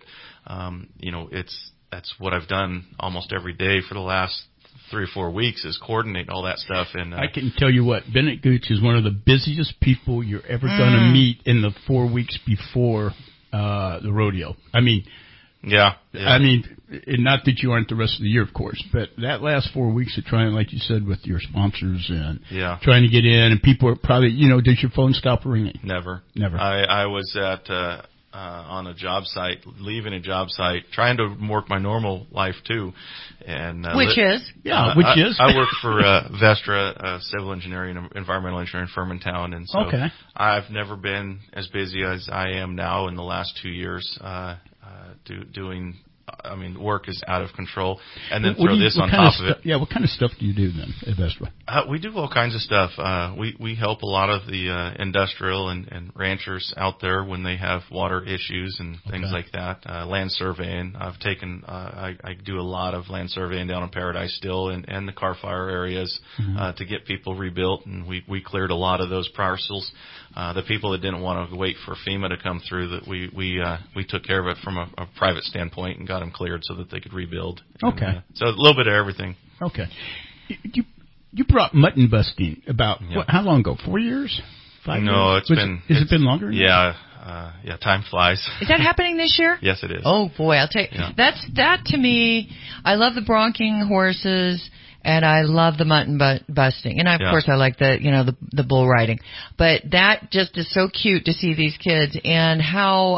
that's what I've done almost every day for the last 3 or 4 weeks, is coordinate all that stuff. And I can tell you what, Bennett Gooch is one of the busiest people you're ever going to meet in the 4 weeks before the rodeo. Yeah. And not that you aren't the rest of the year, of course, but that last 4 weeks of trying, like you said, with your sponsors and trying to get in, and people are probably, does your phone stop ringing? Never. Never. I was at on a job site, leaving a job site, trying to work my normal life too. And which is? I work for Vestra, civil engineering and environmental engineering firm in town, and so I've never been as busy as I am now in the last 2 years doing. I mean, work is out of control, and then throw this on top of it. Yeah, what kind of stuff do you do then at Vestra? We do all kinds of stuff. We help a lot of the industrial and ranchers out there when they have water issues and things like that. Land surveying. I've taken. I do a lot of land surveying down in Paradise still and the Carfire areas to get people rebuilt, and we cleared a lot of those parcels. The people that didn't want to wait for FEMA to come through, that we took care of it from a private standpoint and got them cleared so that they could rebuild. Okay. And, so a little bit of everything. Okay. You brought mutton busting about how long ago? 4 years? 5 years? No, has it been longer? Yeah. Time flies. Is that happening this year? Yes, it is. Oh boy, I'll tell you. Yeah. That to me, I love the bronking horses. And I love the mutton busting. And of course I like the bull riding. But that just is so cute to see these kids and how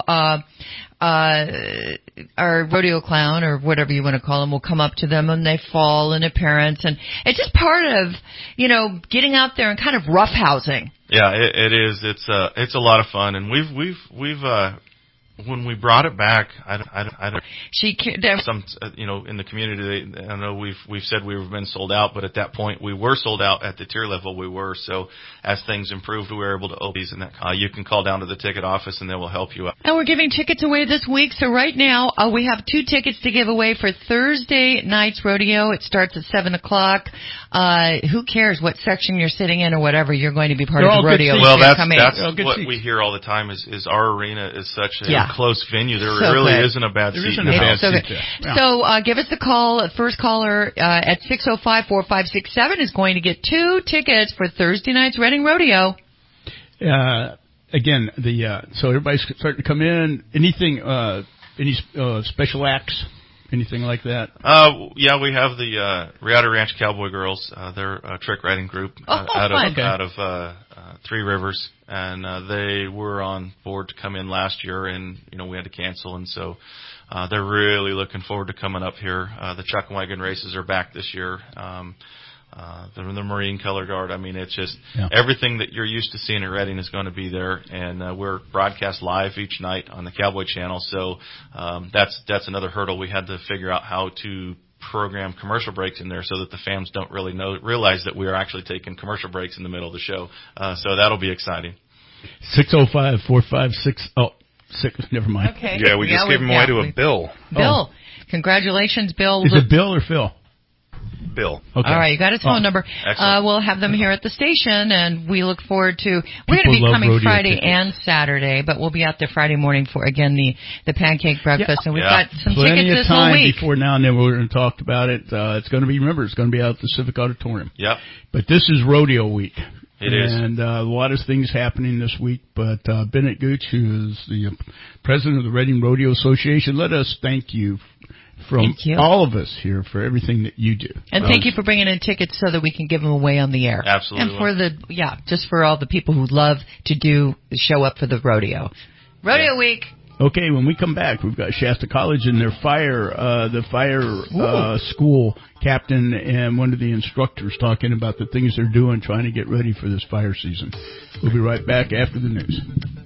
our rodeo clown or whatever you want to call them will come up to them and they fall in appearance. And it's just part of, getting out there and kind of roughhousing. Yeah, it is. It's a lot of fun. And we've when we brought it back, I don't. Some, in the community, I know we've said we've been sold out, but at that point we were sold out at the tier level we were. So as things improved, we were able to open these, and that you can call down to the ticket office and they will help you out. And we're giving tickets away this week. So right now we have 2 tickets to give away for Thursday night's rodeo. It starts at 7:00. Who cares what section you're sitting in or whatever? You're going to be part of the rodeo. Well, that's what we hear all the time. Is our arena is such a close venue. There really isn't a bad seat. So give us a call. First caller at 605-4567 is going to get 2 tickets for Thursday night's Reading Rodeo. Again, so everybody's starting to come in. Anything, any special acts? Anything like that? Yeah, we have the Riata Ranch Cowboy Girls. They're a trick riding group out of Three Rivers, and they were on board to come in last year, and we had to cancel, and so they're really looking forward to coming up here. The Chuck Wagon races are back this year. The Marine Color Guard. I mean, it's just everything that you're used to seeing at Reading is going to be there, and we're broadcast live each night on the Cowboy Channel. So that's another hurdle. We had to figure out how to program commercial breaks in there so that the fans don't really realize that we are actually taking commercial breaks in the middle of the show. So that'll be exciting. 605-456. Oh, 6. Never mind. Okay. Yeah, we just gave him away to a Bill. Bill, congratulations, Bill. Is it Bill or Phil? Bill. Okay. All right, you got his phone number. We'll have them here at the station, and we look forward to. We're going to be coming Friday and Saturday, but we'll be out there Friday morning for the pancake breakfast, and we've got some plenty tickets of this time whole week. Before now and then. We're going to talk about it. It's going to be it's going to be out at the Civic Auditorium. Yep. But this is rodeo week. It is. And a lot of things happening this week, but Bennett Gooch, who is the president of the Reading Rodeo Association, let us thank you from all of us here for everything that you do. And thank you for bringing in tickets so that we can give them away on the air. Absolutely. And for just for all the people who love to show up for the rodeo. Rodeo week. Okay, when we come back, we've got Shasta College and their fire school captain and one of the instructors talking about the things they're doing, trying to get ready for this fire season. We'll be right back after the news.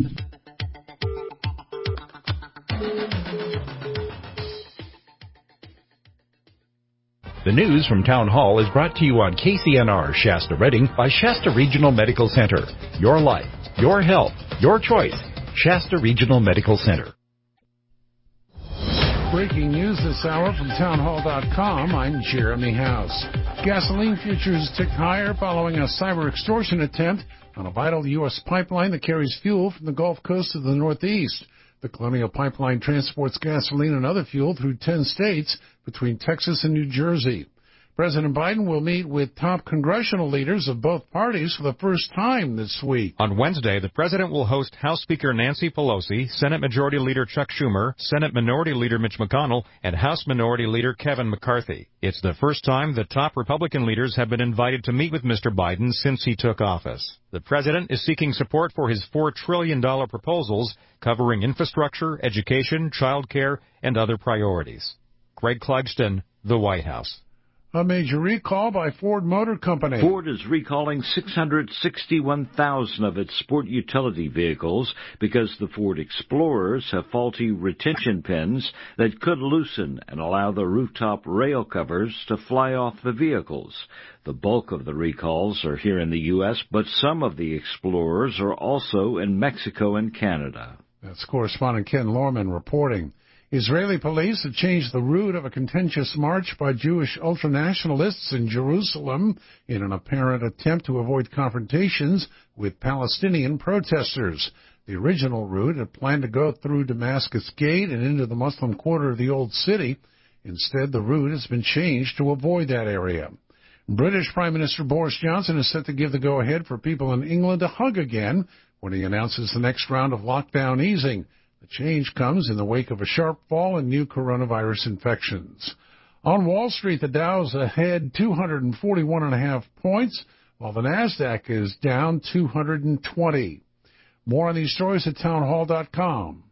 The news from Town Hall is brought to you on KCNR Shasta Reading by Shasta Regional Medical Center. Your life, your health, your choice. Shasta Regional Medical Center. Breaking news this hour from townhall.com. I'm Jeremy House. Gasoline futures ticked higher following a cyber extortion attempt on a vital U.S. pipeline that carries fuel from the Gulf Coast to the Northeast. The Colonial Pipeline transports gasoline and other fuel through 10 states between Texas and New Jersey. President Biden will meet with top congressional leaders of both parties for the first time this week. On Wednesday, the president will host House Speaker Nancy Pelosi, Senate Majority Leader Chuck Schumer, Senate Minority Leader Mitch McConnell, and House Minority Leader Kevin McCarthy. It's the first time the top Republican leaders have been invited to meet with Mr. Biden since he took office. The president is seeking support for his $4 trillion proposals covering infrastructure, education, child care, and other priorities. Greg Clugston, the White House. A major recall by Ford Motor Company. Ford is recalling 661,000 of its sport utility vehicles because the Ford Explorers have faulty retention pins that could loosen and allow the rooftop rail covers to fly off the vehicles. The bulk of the recalls are here in the U.S., but some of the Explorers are also in Mexico and Canada. That's correspondent Ken Lorman reporting. Israeli police have changed the route of a contentious march by Jewish ultranationalists in Jerusalem in an apparent attempt to avoid confrontations with Palestinian protesters. The original route had planned to go through Damascus Gate and into the Muslim quarter of the Old City. Instead, the route has been changed to avoid that area. British Prime Minister Boris Johnson is set to give the go-ahead for people in England to hug again when he announces the next round of lockdown easing. The change comes in the wake of a sharp fall in new coronavirus infections. On Wall Street, the Dow's ahead 241.5 points, while the Nasdaq is down 220. More on these stories at townhall.com.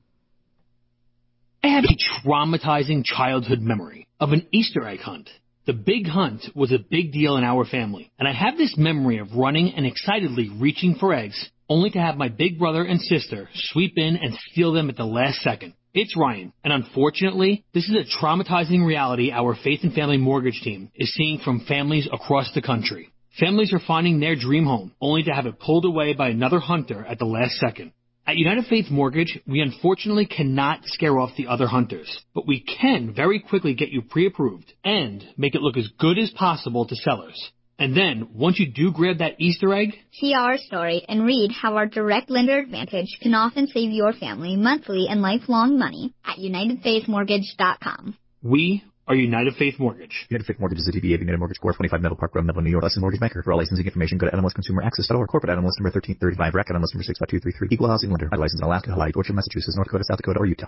I have a traumatizing childhood memory of an Easter egg hunt. The big hunt was a big deal in our family, and I have this memory of running and excitedly reaching for eggs, only to have my big brother and sister sweep in and steal them at the last second. It's Ryan, and unfortunately, this is a traumatizing reality our Faith and Family Mortgage team is seeing from families across the country. Families are finding their dream home, only to have it pulled away by another hunter at the last second. At United Faith Mortgage, we unfortunately cannot scare off the other hunters, but we can very quickly get you pre-approved and make it look as good as possible to sellers. And then, once you do grab that Easter egg, see our story and read how our direct lender advantage can often save your family monthly and lifelong money at UnitedFaithMortgage.com. We are United Faith Mortgage. United Faith Mortgage is a DBA United Mortgage Corp. 25 Meadow Park Road, Melville, New York. Licensed mortgage banker. For all licensing information, go to NMLSConsumerAccess.org. Corporate NMLS number 1335. Racket NMLS number 65233. Equal housing lender. Licensed in Alaska, Hawaii, Georgia, Massachusetts, North Dakota, South Dakota, or Utah.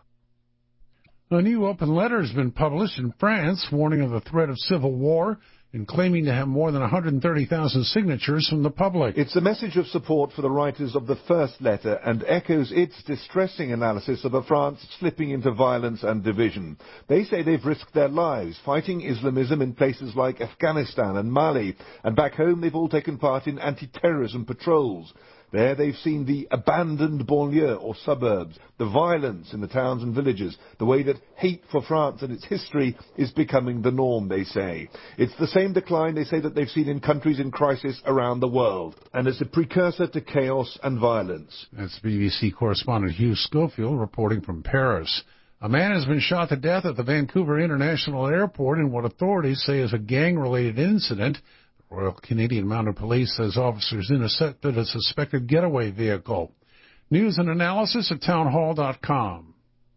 A new open letter has been published in France warning of the threat of civil war and claiming to have more than 130,000 signatures from the public. It's a message of support for the writers of the first letter and echoes its distressing analysis of a France slipping into violence and division. They say they've risked their lives fighting Islamism in places like Afghanistan and Mali, and back home they've all taken part in anti-terrorism patrols. There they've seen the abandoned banlieue or suburbs, the violence in the towns and villages, the way that hate for France and its history is becoming the norm, they say. It's the same decline, they say, that they've seen in countries in crisis around the world, and it's a precursor to chaos and violence. That's BBC correspondent Hugh Schofield reporting from Paris. A man has been shot to death at the Vancouver International Airport in what authorities say is a gang-related incident. Royal Canadian Mounted Police says officers intercepted a suspected getaway vehicle. News and analysis at townhall.com.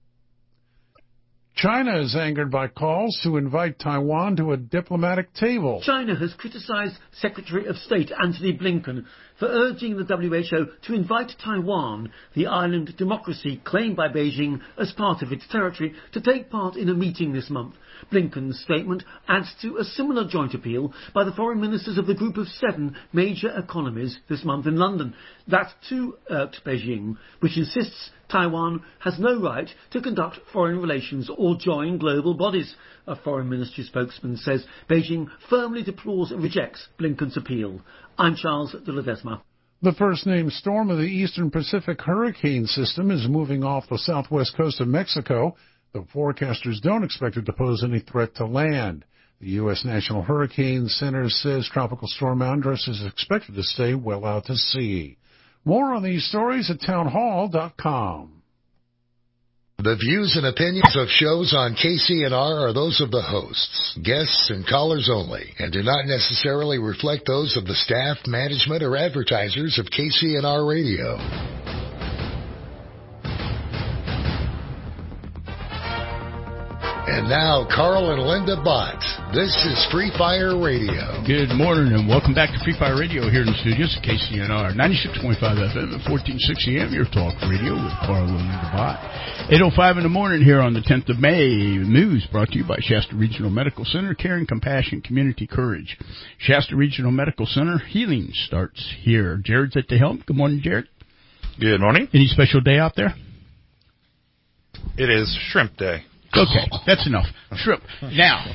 China is angered by calls to invite Taiwan to a diplomatic table. China has criticized Secretary of State Antony Blinken for urging the WHO to invite Taiwan, the island democracy claimed by Beijing as part of its territory, to take part in a meeting this month. Blinken's statement adds to a similar joint appeal by the foreign ministers of the group of 7 major economies this month in London. That too irked Beijing, which insists Taiwan has no right to conduct foreign relations or join global bodies. A foreign ministry spokesman says Beijing firmly deplores and rejects Blinken's appeal. I'm Charles de Ledesma. The first-named storm of the Eastern Pacific hurricane system is moving off the southwest coast of Mexico. The forecasters don't expect it to pose any threat to land. The U.S. National Hurricane Center says Tropical Storm Andres is expected to stay well out to sea. More on these stories at townhall.com. The views and opinions of shows on KCNR are those of the hosts, guests, and callers only, and do not necessarily reflect those of the staff, management, or advertisers of KCNR Radio. And now, Carl and Linda Bott This is Free Fire Radio. Good morning and welcome back to Free Fire Radio here in the studios at KCNR 96.5 FM at 1460 AM, your talk radio with Carl and the Bot. 8:05 in the morning here on the 10th of May. News brought to you by Shasta Regional Medical Center, Caring, Compassion, Community Courage. Shasta Regional Medical Center, healing starts here. Jared's at the helm. Good morning, Jared. Good morning. Any special day out there? It is Shrimp Day. Okay, that's enough. Shrimp. Now,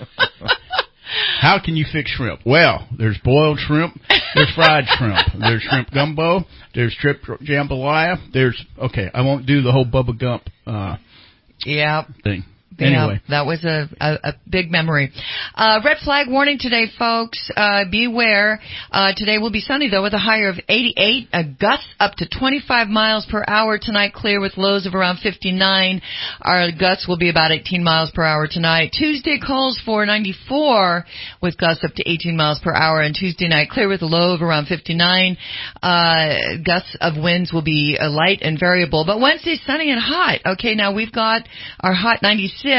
how can you fix shrimp? Well, there's boiled shrimp, there's fried shrimp, there's shrimp gumbo, there's shrimp jambalaya, okay, I won't do the whole Bubba Gump thing. Anyway. Yeah, that was a big memory. Red flag warning today, folks. Beware. Today will be sunny, though, with a high of 88. Gusts up to 25 miles per hour tonight, clear with lows of around 59. Our gusts will be about 18 miles per hour tonight. Tuesday calls for 94 with gusts up to 18 miles per hour. And Tuesday night, clear with a low of around 59. Gusts of winds will be light and variable. But Wednesday, sunny and hot. Okay, now we've got our hot 96.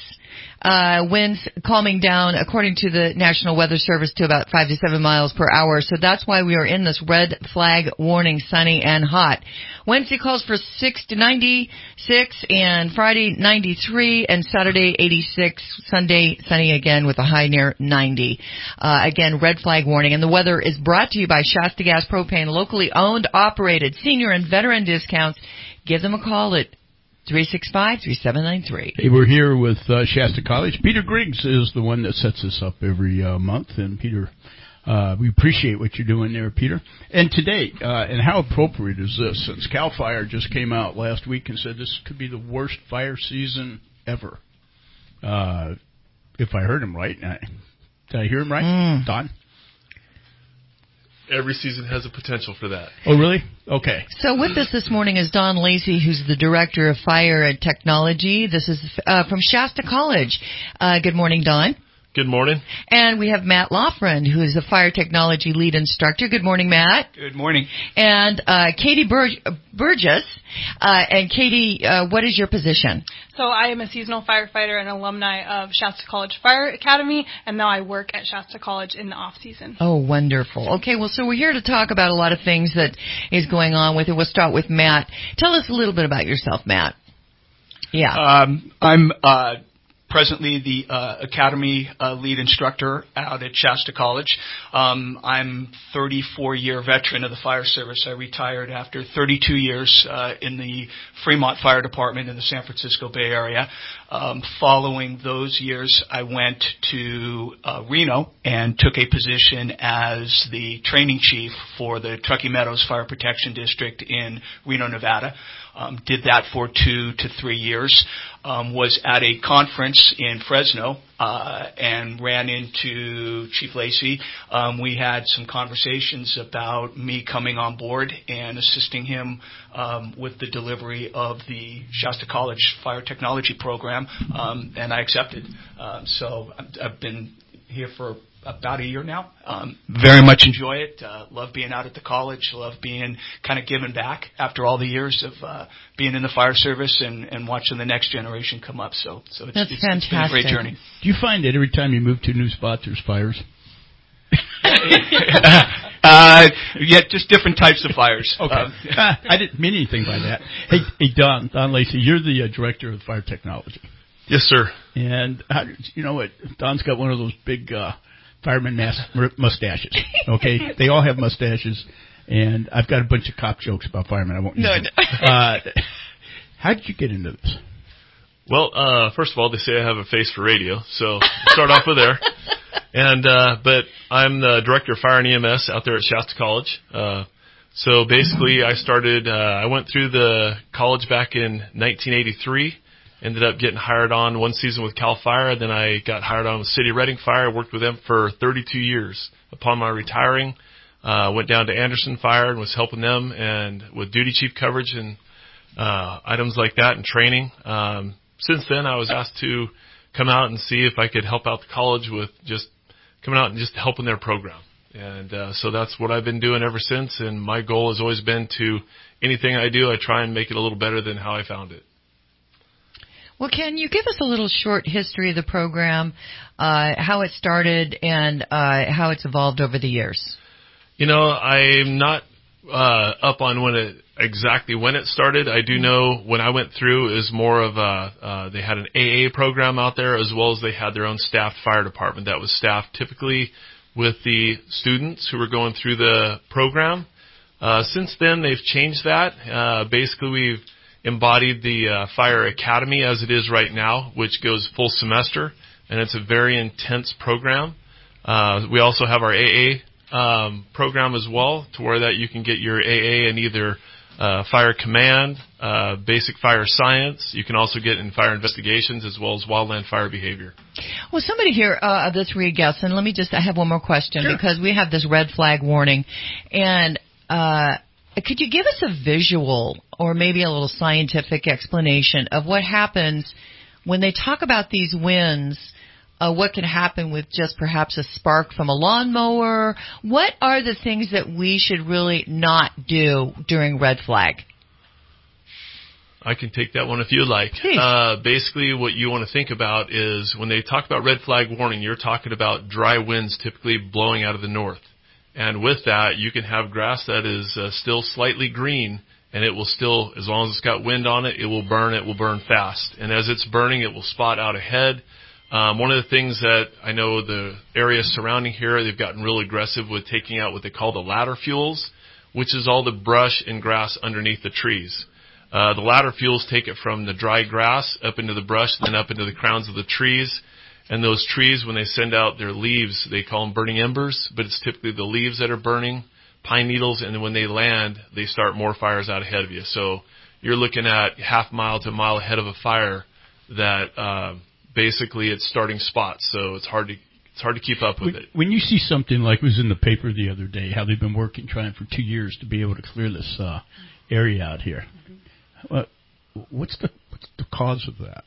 Winds calming down, according to the National Weather Service, to about 5 to 7 miles per hour. So that's why we are in this red flag warning, sunny and hot. Wednesday calls for 6 to 96, and Friday 93, and Saturday 86. Sunday sunny again with a high near 90. Again, red flag warning. And the weather is brought to you by Shasta Gas Propane, locally owned, operated, senior and veteran discounts. Give them a call at 365-3793. Hey, we're here with Shasta College. Peter Griggs is the one that sets us up every month. And, Peter, we appreciate what you're doing there, Peter. And today, and how appropriate is this, since CAL FIRE just came out last week and said this could be the worst fire season ever. If I heard him right. Did I hear him right? Don? Every season has a potential for that. Oh, really? Okay. So with us this morning is Don Lacey, who's the Director of Fire and Technology. This is from Shasta College. Good morning, Don. Good morning. And we have Matt Lofren, who is the Fire Technology Lead Instructor. Good morning, Matt. Good morning. And Katie Burgess. And Katie, what is your position? So I am a seasonal firefighter and alumni of Shasta College Fire Academy, and now I work at Shasta College in the off-season. Oh, wonderful. Okay, well, so we're here to talk about a lot of things that is going on with it. We'll start with Matt. Tell us a little bit about yourself, Matt. Yeah. I'm presently the Academy lead instructor out at Shasta College. I'm 34-year veteran of the fire service. I retired after 32 years in the Fremont Fire Department in the San Francisco Bay Area. Following those years, I went to Reno and took a position as the training chief for the Truckee Meadows Fire Protection District in Reno, Nevada. Did that for 2 to 3 years. Was at a conference in Fresno and ran into Chief Lacey. We had some conversations about me coming on board and assisting him with the delivery of the Shasta College Fire Technology Program, and I accepted. So I've been here for about a year now. Very much enjoy it. Love being out at the college. Love being kind of giving back after all the years of being in the fire service and watching the next generation come up. So it's fantastic. It's been a great journey. Do you find that every time you move to a new spot, there's fires? Yeah, just different types of fires. Okay. I didn't mean anything by that. Hey, Don Lacey, you're the director of fire technology. Yes, sir. And you know what? Don's got one of those big fireman mustaches. Okay, they all have mustaches, and I've got a bunch of cop jokes about firemen. I won't use them. How did you get into this? Well, first of all, they say I have a face for radio, so start off with there. And but I'm the director of fire and EMS out there at Shasta College. So basically, I went through the college back in 1983. Ended up getting hired on one season with CAL FIRE. Then I got hired on with City of Redding Fire. I worked with them for 32 years. Upon my retiring, went down to Anderson Fire and was helping them and with duty chief coverage and items like that and training. Since then, I was asked to come out and see if I could help out the college with just coming out and just helping their program. And so that's what I've been doing ever since. And my goal has always been to anything I do, I try and make it a little better than how I found it. Well, can you give us a little short history of the program, how it started, and how it's evolved over the years? I'm not up on exactly when it started. I do know when I went through is more of they had an AA program out there, as well as they had their own staffed fire department that was staffed typically with the students who were going through the program. Since then, they've changed that. Basically, we've embodied the Fire Academy as it is right now, which goes full semester, and it's a very intense program. We also have our AA program as well, to where that you can get your AA in either fire command, basic fire science. You can also get in fire investigations as well as wildland fire behavior. Well, somebody here, that's Reed Gelson. Let me I have one more question, because we have this red flag warning. And could you give us a visual or maybe a little scientific explanation of what happens when they talk about these winds? What can happen with just perhaps a spark from a lawnmower? What are the things that we should really not do during red flag? I can take that one if you like. Basically, what you want to think about is when they talk about red flag warning, you're talking about dry winds typically blowing out of the north. And with that, you can have grass that is still slightly green, and it will still, as long as it's got wind on it, it will burn fast. And as it's burning, it will spot out ahead. One of the things that I know the areas surrounding here, they've gotten real aggressive with taking out what they call the ladder fuels, which is all the brush and grass underneath the trees. The ladder fuels take it from the dry grass up into the brush, then up into the crowns of the trees. And those trees, when they send out their leaves, they call them burning embers, but it's typically the leaves that are burning, pine needles, and then when they land, they start more fires out ahead of you. So you're looking at half mile to a mile ahead of a fire that basically it's starting spots, so it's hard to keep up with it. When you see something like was in the paper the other day, how they've been trying for 2 years to be able to clear this area out here, what's the cause of that?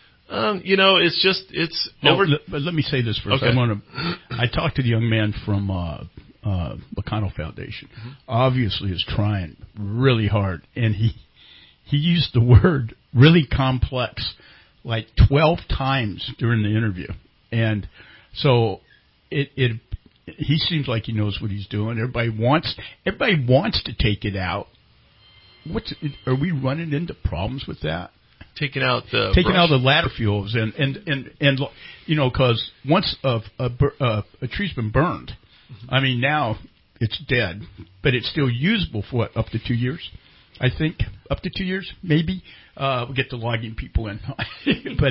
But let me say this first. Okay. I talked to the young man from McConnell Foundation. Mm-hmm. Obviously, is trying really hard, and he used the word really complex like 12 times during the interview, and so he seems like he knows what he's doing. Everybody wants to take it out. Are we running into problems with that? Taking out the ladder fuels and because once a tree's been burned, mm-hmm. I mean now it's dead, but it's still usable for up to 2 years. I think up to 2 years, maybe. We'll get the logging people in, but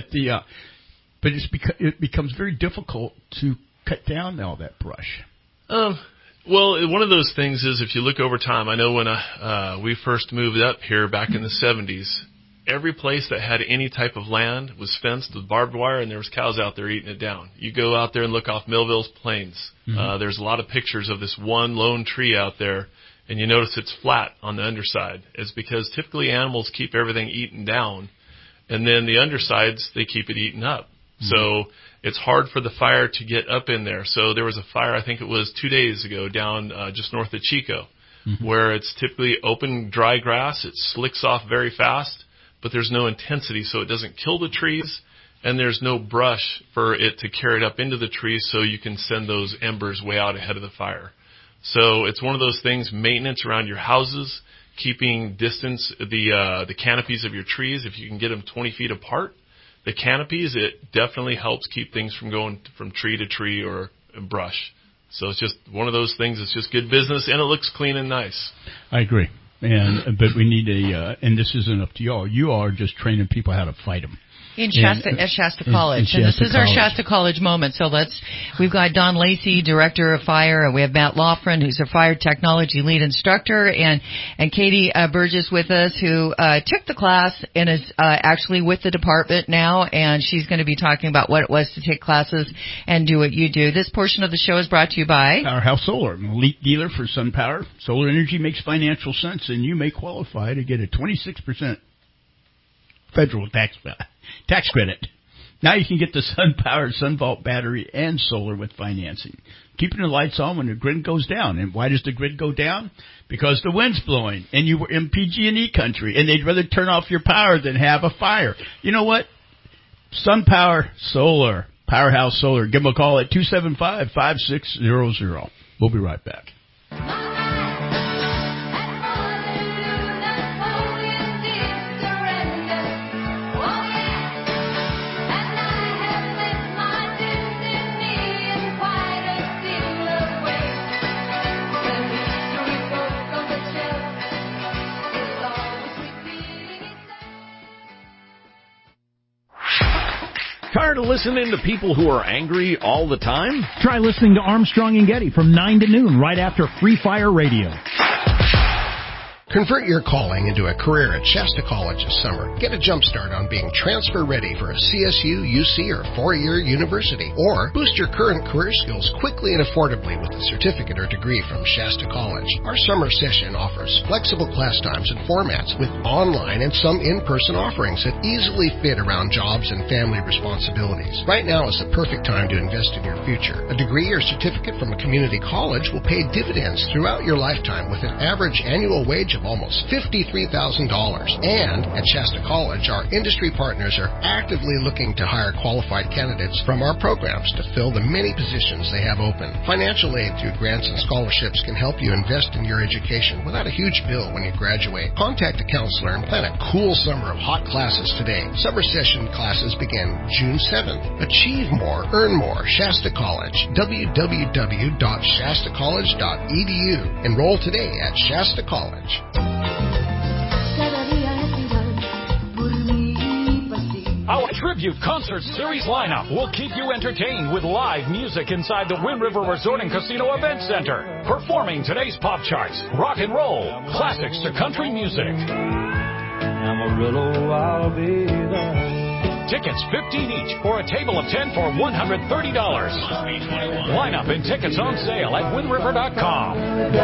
it becomes very difficult to cut down all that brush. Well, one of those things is if you look over time. I know when we first moved up here back in the 70s, every place that had any type of land was fenced with barbed wire, and there was cows out there eating it down. You go out there and look off Millville's Plains. Mm-hmm. There's a lot of pictures of this one lone tree out there, and you notice it's flat on the underside. It's because typically animals keep everything eaten down, and then the undersides, they keep it eaten up. Mm-hmm. So it's hard for the fire to get up in there. So there was a fire, I think it was 2 days ago, down just north of Chico, mm-hmm. where it's typically open, dry grass. It slicks off very fast, but there's no intensity, so it doesn't kill the trees, and there's no brush for it to carry it up into the trees so you can send those embers way out ahead of the fire. So it's one of those things, maintenance around your houses, keeping distance, the canopies of your trees, if you can get them 20 feet apart, the canopies, it definitely helps keep things from going from tree to tree or brush. So it's just one of those things, it's just good business, and it looks clean and nice. I agree. But we need and this isn't up to y'all. You are just training people how to fight them. At Shasta College. And this is our Shasta College moment. So we've got Don Lacey, Director of Fire, and we have Matt Lofgren, who's a Fire Technology Lead Instructor, and Katie Burgess with us, who took the class and is actually with the department now, and she's going to be talking about what it was to take classes and do what you do. This portion of the show is brought to you by Powerhouse Solar, an elite dealer for sun power. Solar energy makes financial sense, and you may qualify to get a 26% federal tax credit. Now you can get the sun-powered SunVault battery and solar with financing. Keeping the lights on when the grid goes down. And why does the grid go down? Because the wind's blowing and you were in PG&E country and they'd rather turn off your power than have a fire. You know what? SunPower Solar, Powerhouse Solar. Give them a call at 275-5600. We'll be right back. Tired of listening to people who are angry all the time? Try listening to Armstrong and Getty from 9 to noon right after Free Fire Radio. Convert your calling into a career at Shasta College this summer. Get a jump start on being transfer ready for a CSU, UC, or four-year university. Or boost your current career skills quickly and affordably with a certificate or degree from Shasta College. Our summer session offers flexible class times and formats with online and some in-person offerings that easily fit around jobs and family responsibilities. Right now is the perfect time to invest in your future. A degree or certificate from a community college will pay dividends throughout your lifetime with an average annual wage of almost $53,000. And at Shasta College, our industry partners are actively looking to hire qualified candidates from our programs to fill the many positions they have open. Financial aid through grants and scholarships can help you invest in your education without a huge bill when you graduate. Contact a counselor and plan a cool summer of hot classes today. Summer session classes begin June 7th. Achieve more, earn more. Shasta College. www.shastacollege.edu. Enroll today at Shasta College. Our Tribute Concert Series lineup will keep you entertained with live music inside the Wind River Resort and Casino Event Center. Performing today's pop charts, rock and roll, classics to country music. Amarillo, I'll be there. Tickets $15 each or a table of 10 for $130. Lineup and tickets on sale at windriver.com.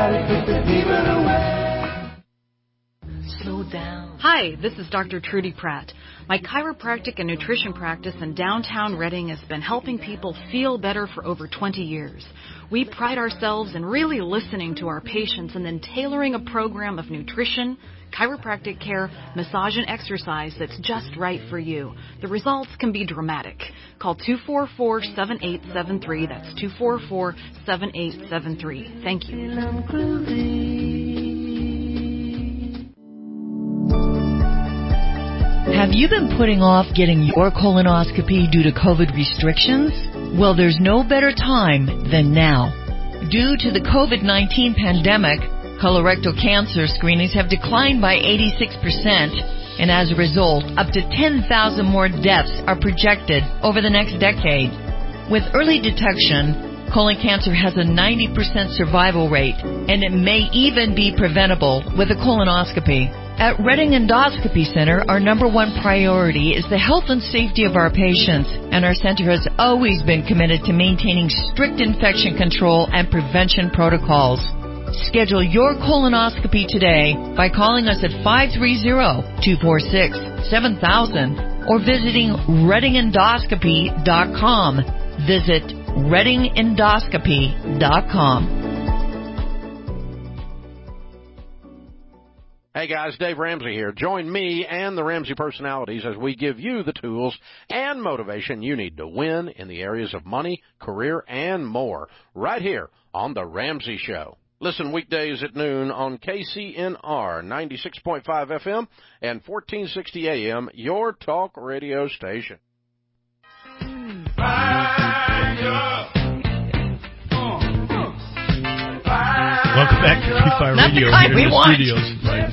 Slow down. Hi, this is Dr. Trudy Pratt. My chiropractic and nutrition practice in downtown Reading has been helping people feel better for over 20 years. We pride ourselves in really listening to our patients and then tailoring a program of nutrition, chiropractic care, massage, and exercise that's just right for you. The results can be dramatic. Call 244-7873. That's 244-7873. Thank you. Have you been putting off getting your colonoscopy due to COVID restrictions? Well, there's no better time than now. Due to the COVID-19 pandemic, colorectal cancer screenings have declined by 86%, and as a result, up to 10,000 more deaths are projected over the next decade. With early detection, colon cancer has a 90% survival rate, and it may even be preventable with a colonoscopy. At Reading Endoscopy Center, our number one priority is the health and safety of our patients, and our center has always been committed to maintaining strict infection control and prevention protocols. Schedule your colonoscopy today by calling us at 530-246-7000 or visiting readingendoscopy.com. Visit readingendoscopy.com. Hey guys, Dave Ramsey here. Join me and the Ramsey personalities as we give you the tools and motivation you need to win in the areas of money, career, and more, right here on The Ramsey Show. Listen weekdays at noon on KCNR 96.5 FM and 1460 AM, your talk radio station. Welcome back to Free Fire Radio here in the studios.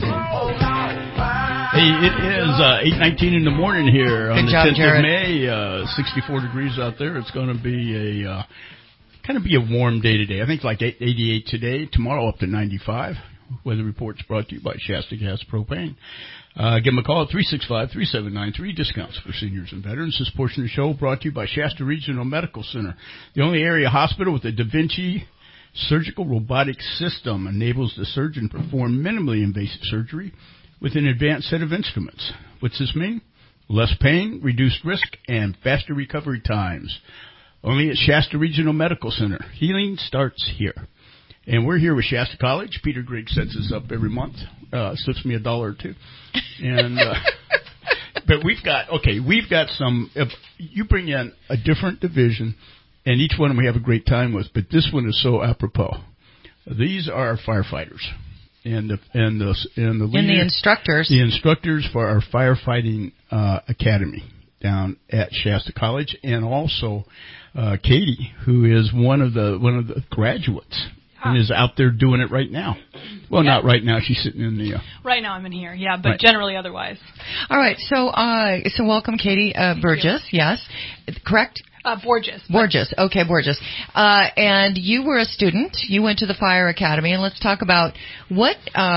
Hey, it is 8:19 in the morning here on the 10th of May. 64 degrees out there. It's going to be a warm day today. I think like 88 today. Tomorrow up to 95. Weather reports brought to you by Shasta Gas Propane. Give them a call at 365-3793. Discounts for seniors and veterans. This portion of the show brought to you by Shasta Regional Medical Center. The only area hospital with a Da Vinci surgical robotic system enables the surgeon to perform minimally invasive surgery with an advanced set of instruments. What's this mean? Less pain, reduced risk, and faster recovery times. Only at Shasta Regional Medical Center. Healing starts here. And we're here with Shasta College. Peter Grigg sets us up every month. Slips me $1 or $2. And but we've got some. If you bring in a different division, and each one we have a great time with, but this one is so apropos. These are firefighters, and the instructors. The instructors for our firefighting academy down at Shasta College, and also Katie, who is one of the graduates. And is out there doing it right now. Well, not right now. She's sitting in the... Right now I'm in here, yeah, but generally otherwise. All right, so welcome, Katie Burgess, yes, correct? Borges. Borges, okay, Borges. And you were a student. You went to the Fire Academy, and let's talk about what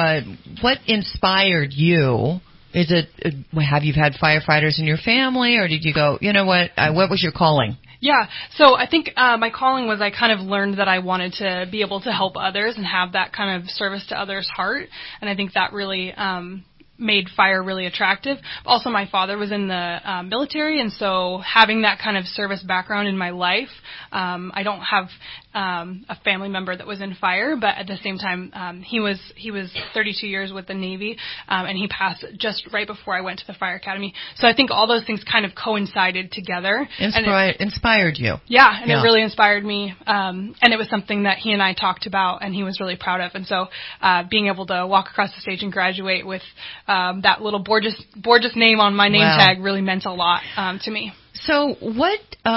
inspired you. Is it, have you had firefighters in your family, or did you go, you know what was your calling? Yeah, so I think my calling was I kind of learned that I wanted to be able to help others and have that kind of service to others' heart, and I think that really made fire really attractive. Also, my father was in the military, and so having that kind of service background in my life, I don't have a family member that was in fire, but at the same time, he was 32 years with the Navy, and he passed just right before I went to the Fire Academy. So I think all those things kind of coincided together. Inspired you. Yeah, and it really inspired me, and it was something that he and I talked about, and he was really proud of. And so being able to walk across the stage and graduate with that little Borges name on my name tag really meant a lot to me. So what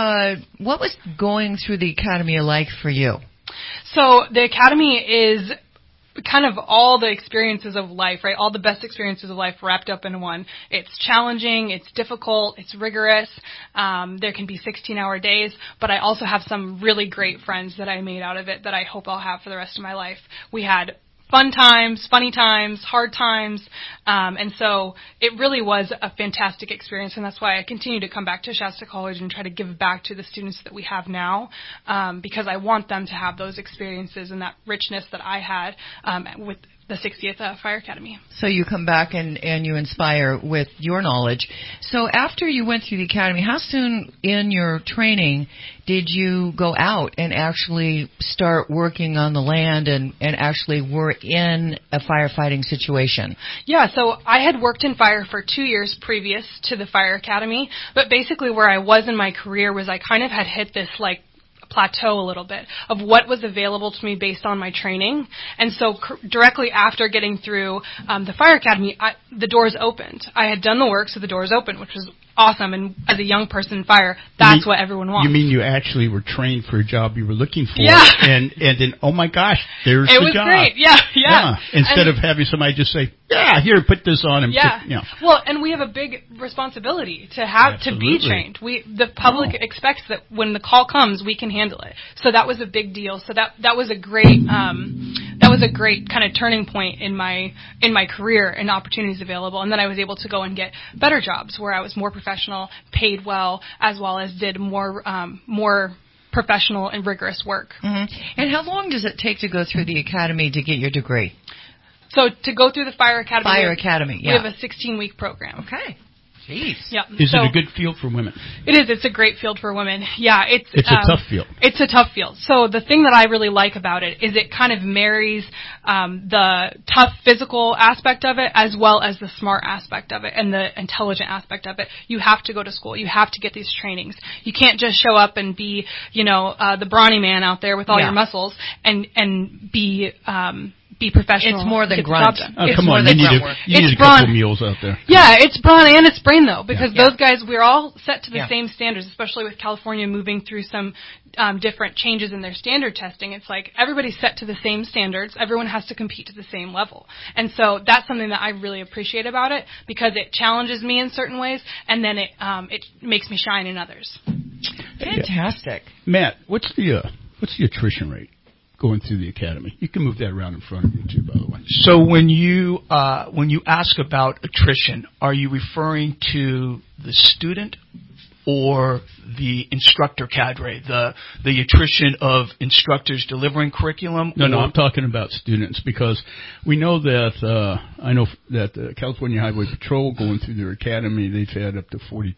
was going through the academy like for you? So the academy is kind of all the experiences of life, right? All the best experiences of life wrapped up in one. It's challenging, it's difficult, it's rigorous. There can be 16-hour days, but I also have some really great friends that I made out of it that I hope I'll have for the rest of my life. We had fun times, funny times, hard times, and so it really was a fantastic experience, and that's why I continue to come back to Shasta College and try to give back to the students that we have now, because I want them to have those experiences and that richness that I had with the 60th Fire Academy. So you come back and you inspire with your knowledge. So after you went through the academy, how soon in your training did you go out and actually start working on the land and actually were in a firefighting situation? Yeah, so I had worked in fire for 2 years previous to the Fire Academy, but basically where I was in my career was I kind of had hit this plateau a little bit of what was available to me based on my training. And so directly after getting through the Fire Academy, the doors opened. I had done the work, so the doors opened, which was awesome. And as a young person in fire, that's what everyone wants. You mean you actually were trained for a job you were looking for? Yeah. And then, oh my gosh, there's the job. It was great. Yeah. Instead of having somebody just say, here, put this on. Well, and we have a big responsibility to be trained. The public expects that when the call comes, we can handle it. So that was a big deal. So that was a great kind of turning point in my career and opportunities available. And then I was able to go and get better jobs where I was more professional, paid well as did more professional and rigorous work. Mm-hmm. And how long does it take to go through the academy to get your degree? So to go through the Fire Academy, we have a 16-week program. Okay. Jeez. Yeah. Is it a good field for women? It is. It's a great field for women. Yeah. It's a tough field. It's a tough field. So the thing that I really like about it is it kind of marries the tough physical aspect of it as well as the smart aspect of it and the intelligent aspect of it. You have to go to school. You have to get these trainings. You can't just show up and be, the brawny man out there with all your muscles and be professional. It's more than grunt. Come on, you need a couple meals out there. Yeah, it's brawn and it's brain though, because those guys, we're all set to the same standards, especially with California moving through some different changes in their standard testing. It's like everybody's set to the same standards. Everyone has to compete to the same level. And so that's something that I really appreciate about it because it challenges me in certain ways and then it makes me shine in others. Fantastic. Matt, what's the attrition rate going through the academy? You can move that around in front of you too, by the way. So when you ask about attrition, are you referring to the student or the instructor cadre, the attrition of instructors delivering curriculum? No, I'm talking about students because we know that I know that the California Highway Patrol going through their academy, they've had up to 40%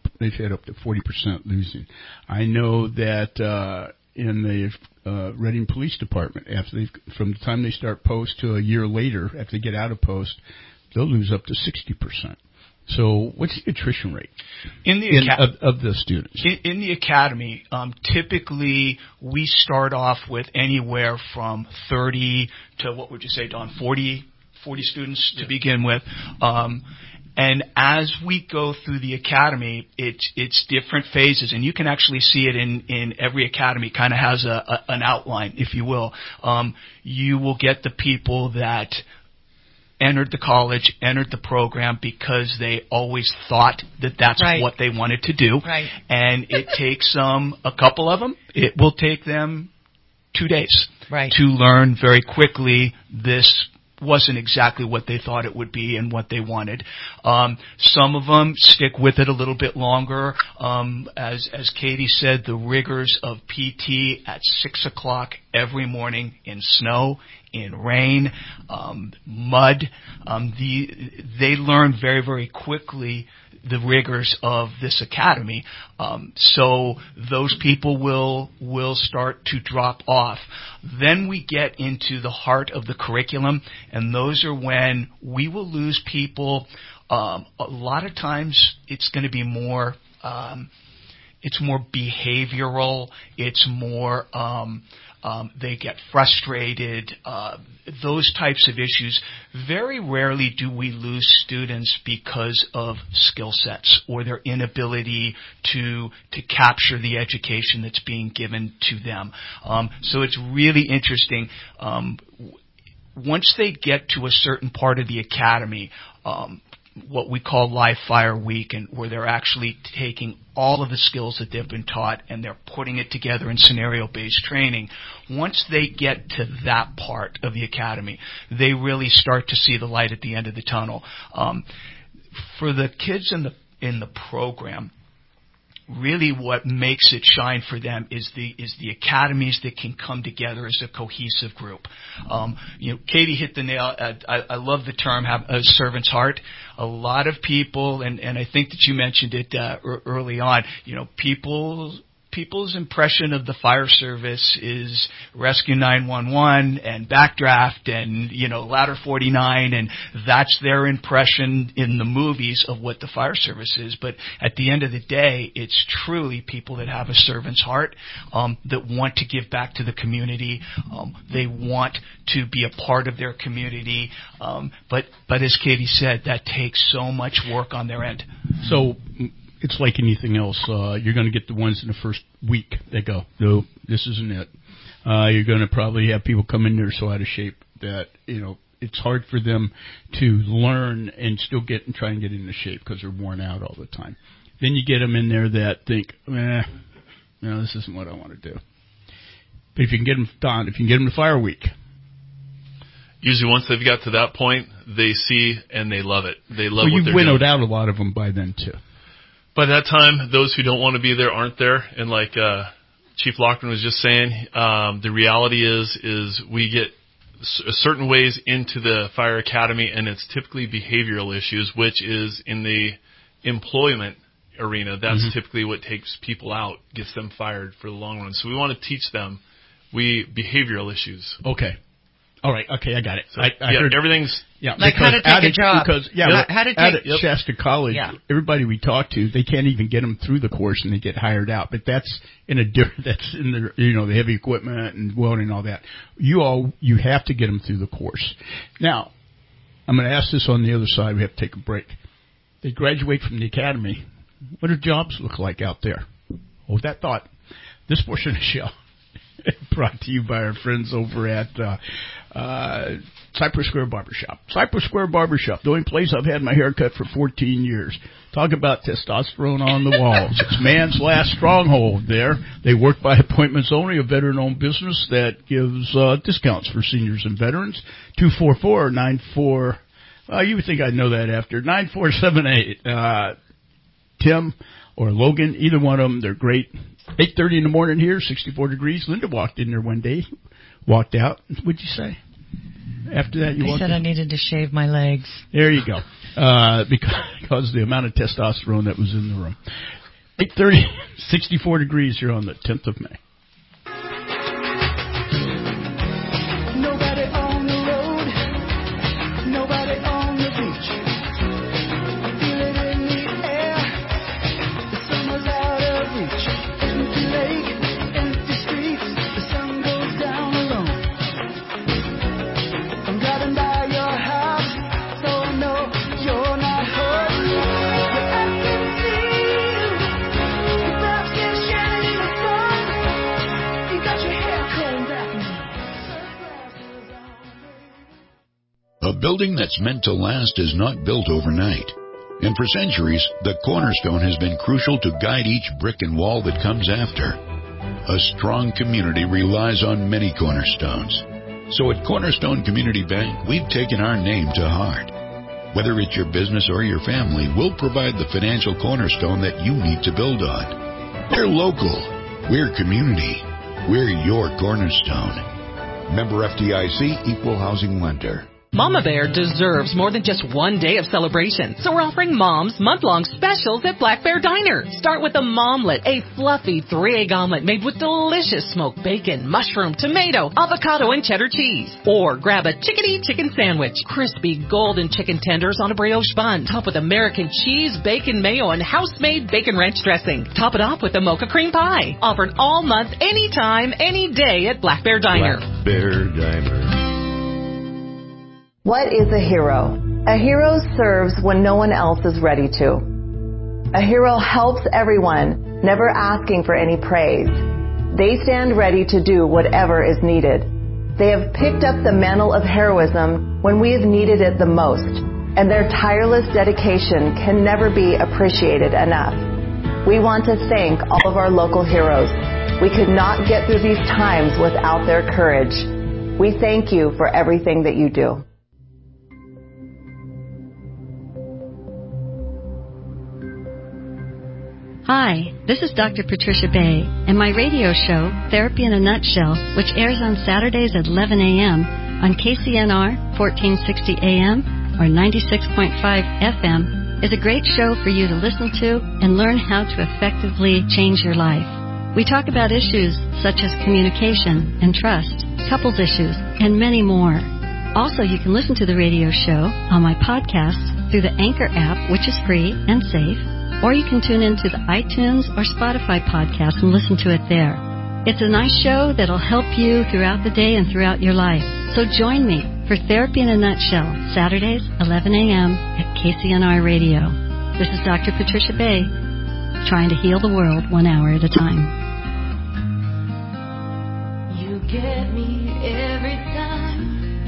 losing. I know that in the Reading Police Department, from the time they start post to a year later, after they get out of post, they'll lose up to 60%. So what's the attrition rate of the students? In the academy, typically we start off with anywhere from 30 to, what would you say, Don, 40 students to begin with. And as we go through the academy, it's different phases, and you can actually see it in every academy. Kind of has an outline, if you will. You will get the people that entered the college, entered the program because they always thought that that's what they wanted to do. Right. And it takes a couple of them. It will take them 2 days to learn very quickly this wasn't exactly what they thought it would be and what they wanted. Some of them stick with it a little bit longer. As Katie said, the rigors of PT at 6 o'clock every morning in snow, in rain, mud. They learn very, very quickly the rigors of this academy. So those people will start to drop off. Then we get into the heart of the curriculum, and those are when we will lose people. A lot of times it's going to be more, it's more behavioral. It's more, they get frustrated, those types of issues. Very rarely do we lose students because of skill sets or their inability to capture the education that's being given to them. So it's really interesting. Once they get to a certain part of the academy, what we call Live Fire Week, and where they're actually taking all of the skills that they've been taught and they're putting it together in scenario-based training. Once they get to that part of the academy, they really start to see the light at the end of the tunnel. For the kids in the program, really what makes it shine for them is the academies that can come together as a cohesive group. Katie hit the nail. I love the term, have a servant's heart. A lot of people, and I think that you mentioned it early on, people's impression of the fire service is Rescue 911 and Backdraft and, Ladder 49, and that's their impression in the movies of what the fire service is. But at the end of the day, it's truly people that have a servant's heart, that want to give back to the community. They want to be a part of their community. But as Katie said, that takes so much work on their end. So it's like anything else. You're going to get the ones in the first week that go, no, this isn't it. You're going to probably have people come in there so out of shape that, it's hard for them to learn and still try and get into shape because they're worn out all the time. Then you get them in there that think, this isn't what I want to do. But if you can get them done, if you can get them to Fire Week. Usually once they've got to that point, they see and they love it. They love what they're doing. You've winnowed out a lot of them by then, too. By that time, those who don't want to be there aren't there. And like Chief Lochran was just saying, the reality is we get certain ways into the fire academy, and it's typically behavioral issues, which is in the employment arena. That's typically what takes people out, gets them fired for the long run. So we want to teach them behavioral issues. Okay. All right. Okay, I got it. So, I heard everything's like how to take a job. Because how to take Shasta College, everybody we talk to, they can't even get them through the course and they get hired out. But that's in the the heavy equipment and welding and all that. You have to get them through the course. Now, I'm going to ask this on the other side. We have to take a break. They graduate from the academy. What do jobs look like out there? With that thought, this portion of the show brought to you by our friends over at Cypress Square Barbershop. Cypress Square Barbershop, the only place I've had my hair cut for 14 years. Talk about testosterone on the walls. It's man's last stronghold there. They work by appointments only, a veteran-owned business that gives discounts for seniors and veterans. 244-94, you would think I'd know that after, 9478. Tim or Logan, either one of them, they're great. 8:30 in the morning here, 64 degrees. Linda walked in there one day, walked out. What'd you say? After that, I said I needed to shave my legs. There you go. Because of the amount of testosterone that was in the room. 8:30, 64 degrees here on the 10th of May. Nobody on the road, nobody on the beach. Feel it A building that's meant to last is not built overnight. And for centuries, the cornerstone has been crucial to guide each brick and wall that comes after. A strong community relies on many cornerstones. So at Cornerstone Community Bank, we've taken our name to heart. Whether it's your business or your family, we'll provide the financial cornerstone that you need to build on. We're local. We're community. We're your cornerstone. Member FDIC, Equal Housing Lender. Mama Bear deserves more than just one day of celebration, so we're offering moms month-long specials at Black Bear Diner. Start with a momlet, a fluffy 3-egg omelet made with delicious smoked bacon, mushroom, tomato, avocado, and cheddar cheese. Or grab a chickadee chicken sandwich, crispy golden chicken tenders on a brioche bun, top with American cheese, bacon mayo, and house-made bacon ranch dressing. Top it off with a mocha cream pie. Offered all month, anytime, any day at Black Bear Diner. Black Bear Diner. What is a hero? A hero serves when no one else is ready to. A hero helps everyone, never asking for any praise. They stand ready to do whatever is needed. They have picked up the mantle of heroism when we have needed it the most, and their tireless dedication can never be appreciated enough. We want to thank all of our local heroes. We could not get through these times without their courage. We thank you for everything that you do. Hi, this is Dr. Patricia Bay, and my radio show, Therapy in a Nutshell, which airs on Saturdays at 11 a.m. on KCNR 1460 AM or 96.5 FM, is a great show for you to listen to and learn how to effectively change your life. We talk about issues such as communication and trust, couples issues, and many more. Also, you can listen to the radio show on my podcast through the Anchor app, which is free and safe, or you can tune into the iTunes or Spotify podcast and listen to it there. It's a nice show that'll help you throughout the day and throughout your life. So join me for Therapy in a Nutshell, Saturdays, 11 a.m. at KCNR Radio. This is Dr. Patricia Bay, trying to heal the world 1 hour at a time. You get me every time.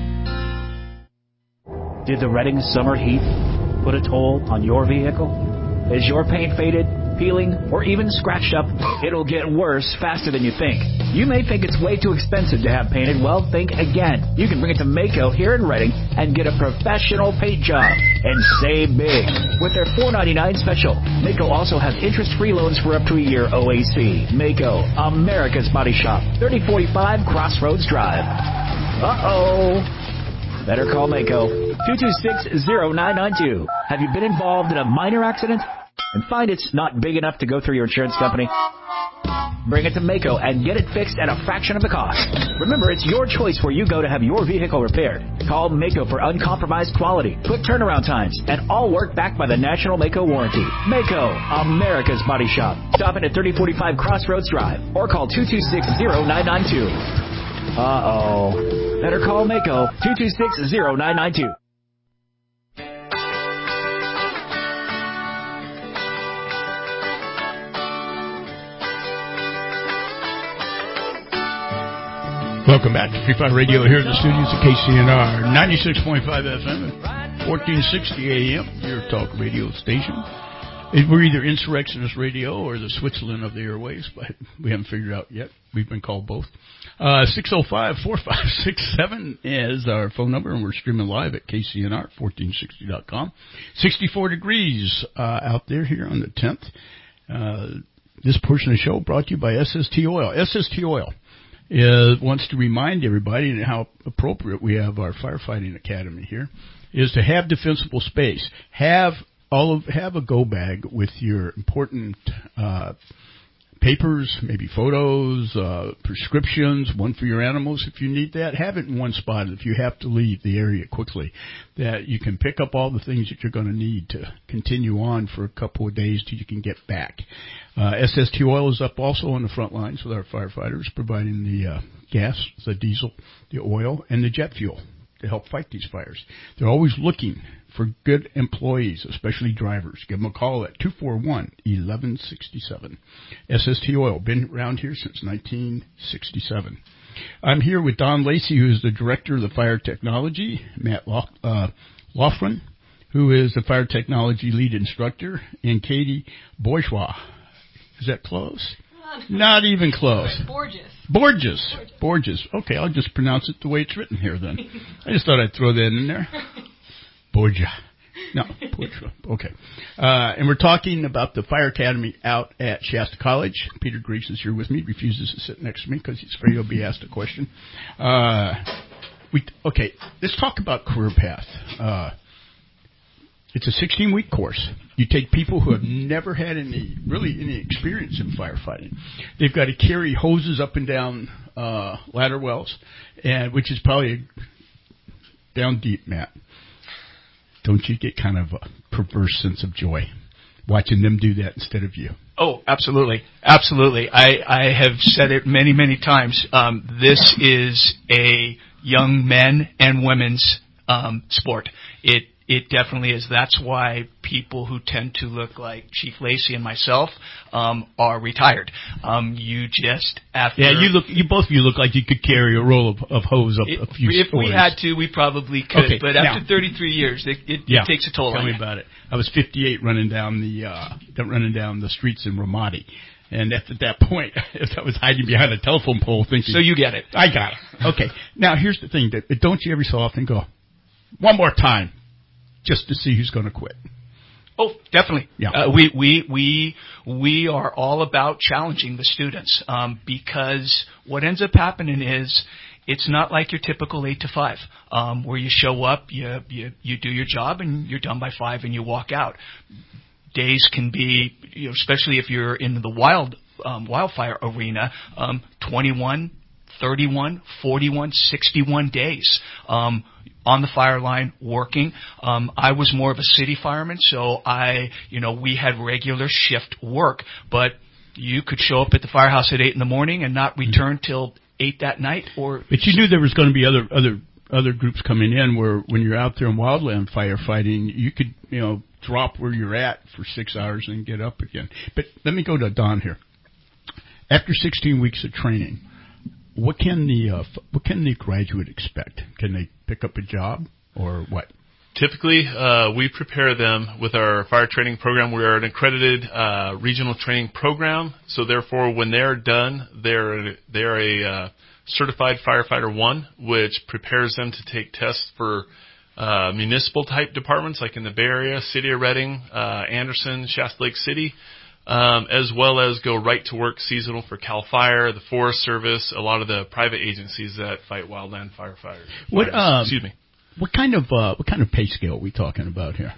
Did the Reading summer heat put a toll on your vehicle? Is your paint faded, peeling, or even scratched up? It'll get worse faster than you think. You may think it's way too expensive to have painted. Well, think again. You can bring it to Mako here in Reading and get a professional paint job and save big. With their $4.99 special, Mako also has interest-free loans for up to a year OAC. Mako, America's Body Shop, 3045 Crossroads Drive. Uh-oh. Better call Mako. 226-0992. Have you been involved in a minor accident and find it's not big enough to go through your insurance company? Bring it to Mako and get it fixed at a fraction of the cost. Remember, it's your choice where you go to have your vehicle repaired. Call Mako for uncompromised quality, quick turnaround times, and all work backed by the National Mako warranty. Mako, America's Body Shop. Stop in at 3045 Crossroads Drive or call 226-0992. Uh-oh. Better call Mako, 226-0992. Welcome back to Free Fire Radio here in the studios of KCNR 96.5 FM and 1460 AM, your talk radio station. We're either Insurrectionist Radio or the Switzerland of the airwaves, but we haven't figured out yet. We've been called both. 605-4567 is our phone number, and we're streaming live at KCNR1460.com. 64 degrees out there here on the 10th. This portion of the show brought to you by SST Oil. SST Oil wants to remind everybody how appropriate we have our firefighting academy here, is to have defensible space. Have a go bag with your important papers, maybe photos, prescriptions, one for your animals if you need that. Have it in one spot if you have to leave the area quickly, that you can pick up all the things that you're going to need to continue on for a couple of days till you can get back. SST Oil is up also on the front lines with our firefighters, providing the gas, the diesel, the oil, and the jet fuel to help fight these fires. They're always looking for good employees, especially drivers. Give them a call at 241-1167. SST Oil, been around here since 1967. I'm here with Don Lacey, who is the Director of the Fire Technology, Matt Laughlin, who is the Fire Technology Lead Instructor, and Katie Bourgeois. Is that close? Not even close. Borges. Okay, I'll just pronounce it the way it's written here then. I just thought I'd throw that in there. Borgia. No, Borgia. Okay. And we're talking about the Fire Academy out at Shasta College. Peter Griggs is here with me. Refuses to sit next to me because he's afraid he'll be asked a question. Okay, let's talk about career path. It's a 16-week course. You take people who have never had any experience in firefighting. They've got to carry hoses up and down ladder wells, which is probably down deep, Matt. Don't you get kind of a perverse sense of joy watching them do that instead of you? Oh, absolutely. Absolutely. I have said it many, many times. This is a young men and women's sport. It definitely is. That's why people who tend to look like Chief Lacey and myself are retired. You just after both of you look like you could carry a roll of hose up a few stories. If we had to, we probably could. Okay, but after 33 years, it takes a toll on you. Tell me about it. I was 58 running down the streets in Ramadi. And at that point, I was hiding behind a telephone pole thinking... So you get it. I got it. Okay. Now, here's the thing. Don't you every so often go, one more time, just to see who's going to quit? Oh, definitely. Yeah. We are all about challenging the students because what ends up happening is it's not like your typical 8 to 5 where you show up, you do your job, and you're done by 5 and you walk out. Days can be, especially if you're in the wildfire arena, 21, 31, 41, 61 days on the fire line working. I was more of a city fireman, so we had regular shift work, but you could show up at the firehouse at 8 in the morning and not return till 8 that night. But you knew there was going to be other groups coming in where when you're out there in wildland firefighting, you could, drop where you're at for 6 hours and get up again. But let me go to Don here. After 16 weeks of training, what can the graduate expect? Can they pick up a job or what? Typically, we prepare them with our fire training program. We are an accredited regional training program, so therefore, when they're done, they're a certified firefighter 1, which prepares them to take tests for municipal type departments like in the Bay Area, City of Redding, Anderson, Shasta Lake City, as well as go right to work seasonal for CAL FIRE, the Forest Service, a lot of the private agencies that fight wildland firefighters. Excuse me. What kind of pay scale are we talking about here?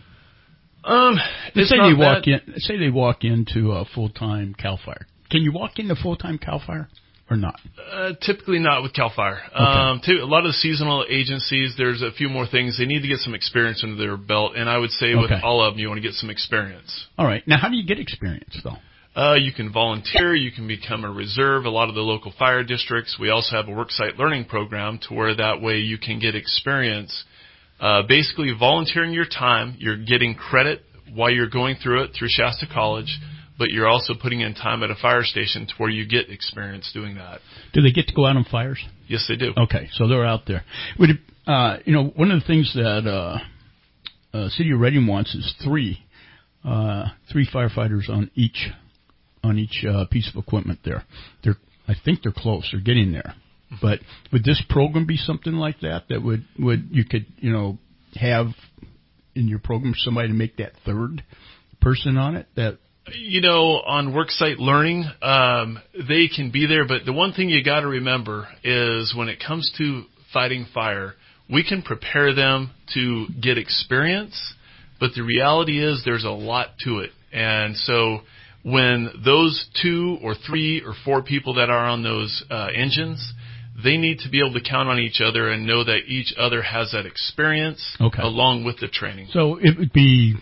Say they walk into a full-time CAL FIRE. Can you walk into full-time CAL FIRE or not? Typically not with CAL FIRE. Okay. A lot of the seasonal agencies, there's a few more things. They need to get some experience under their belt, and I would say with all of them, you want to get some experience. All right. Now, how do you get experience, though? You can volunteer. You can become a reserve. A lot of the local fire districts, we also have a worksite learning program to where that way you can get experience. Basically, volunteering your time, you're getting credit while you're going through it through Shasta College, but you're also putting in time at a fire station to where you get experience doing that. Do they get to go out on fires? Yes, they do. Okay, so they're out there. One of the things that City of Redding wants is three firefighters on each piece of equipment there. I think they're close. They're getting there. But would this program be something like that would you could have in your program somebody to make that third person on it? That on worksite learning, they can be there. But the one thing you got to remember is when it comes to fighting fire, we can prepare them to get experience, but the reality is there's a lot to it. And so when those 2 or 3 or 4 people that are on those engines, they need to be able to count on each other and know that each other has that experience along with the training. So it would be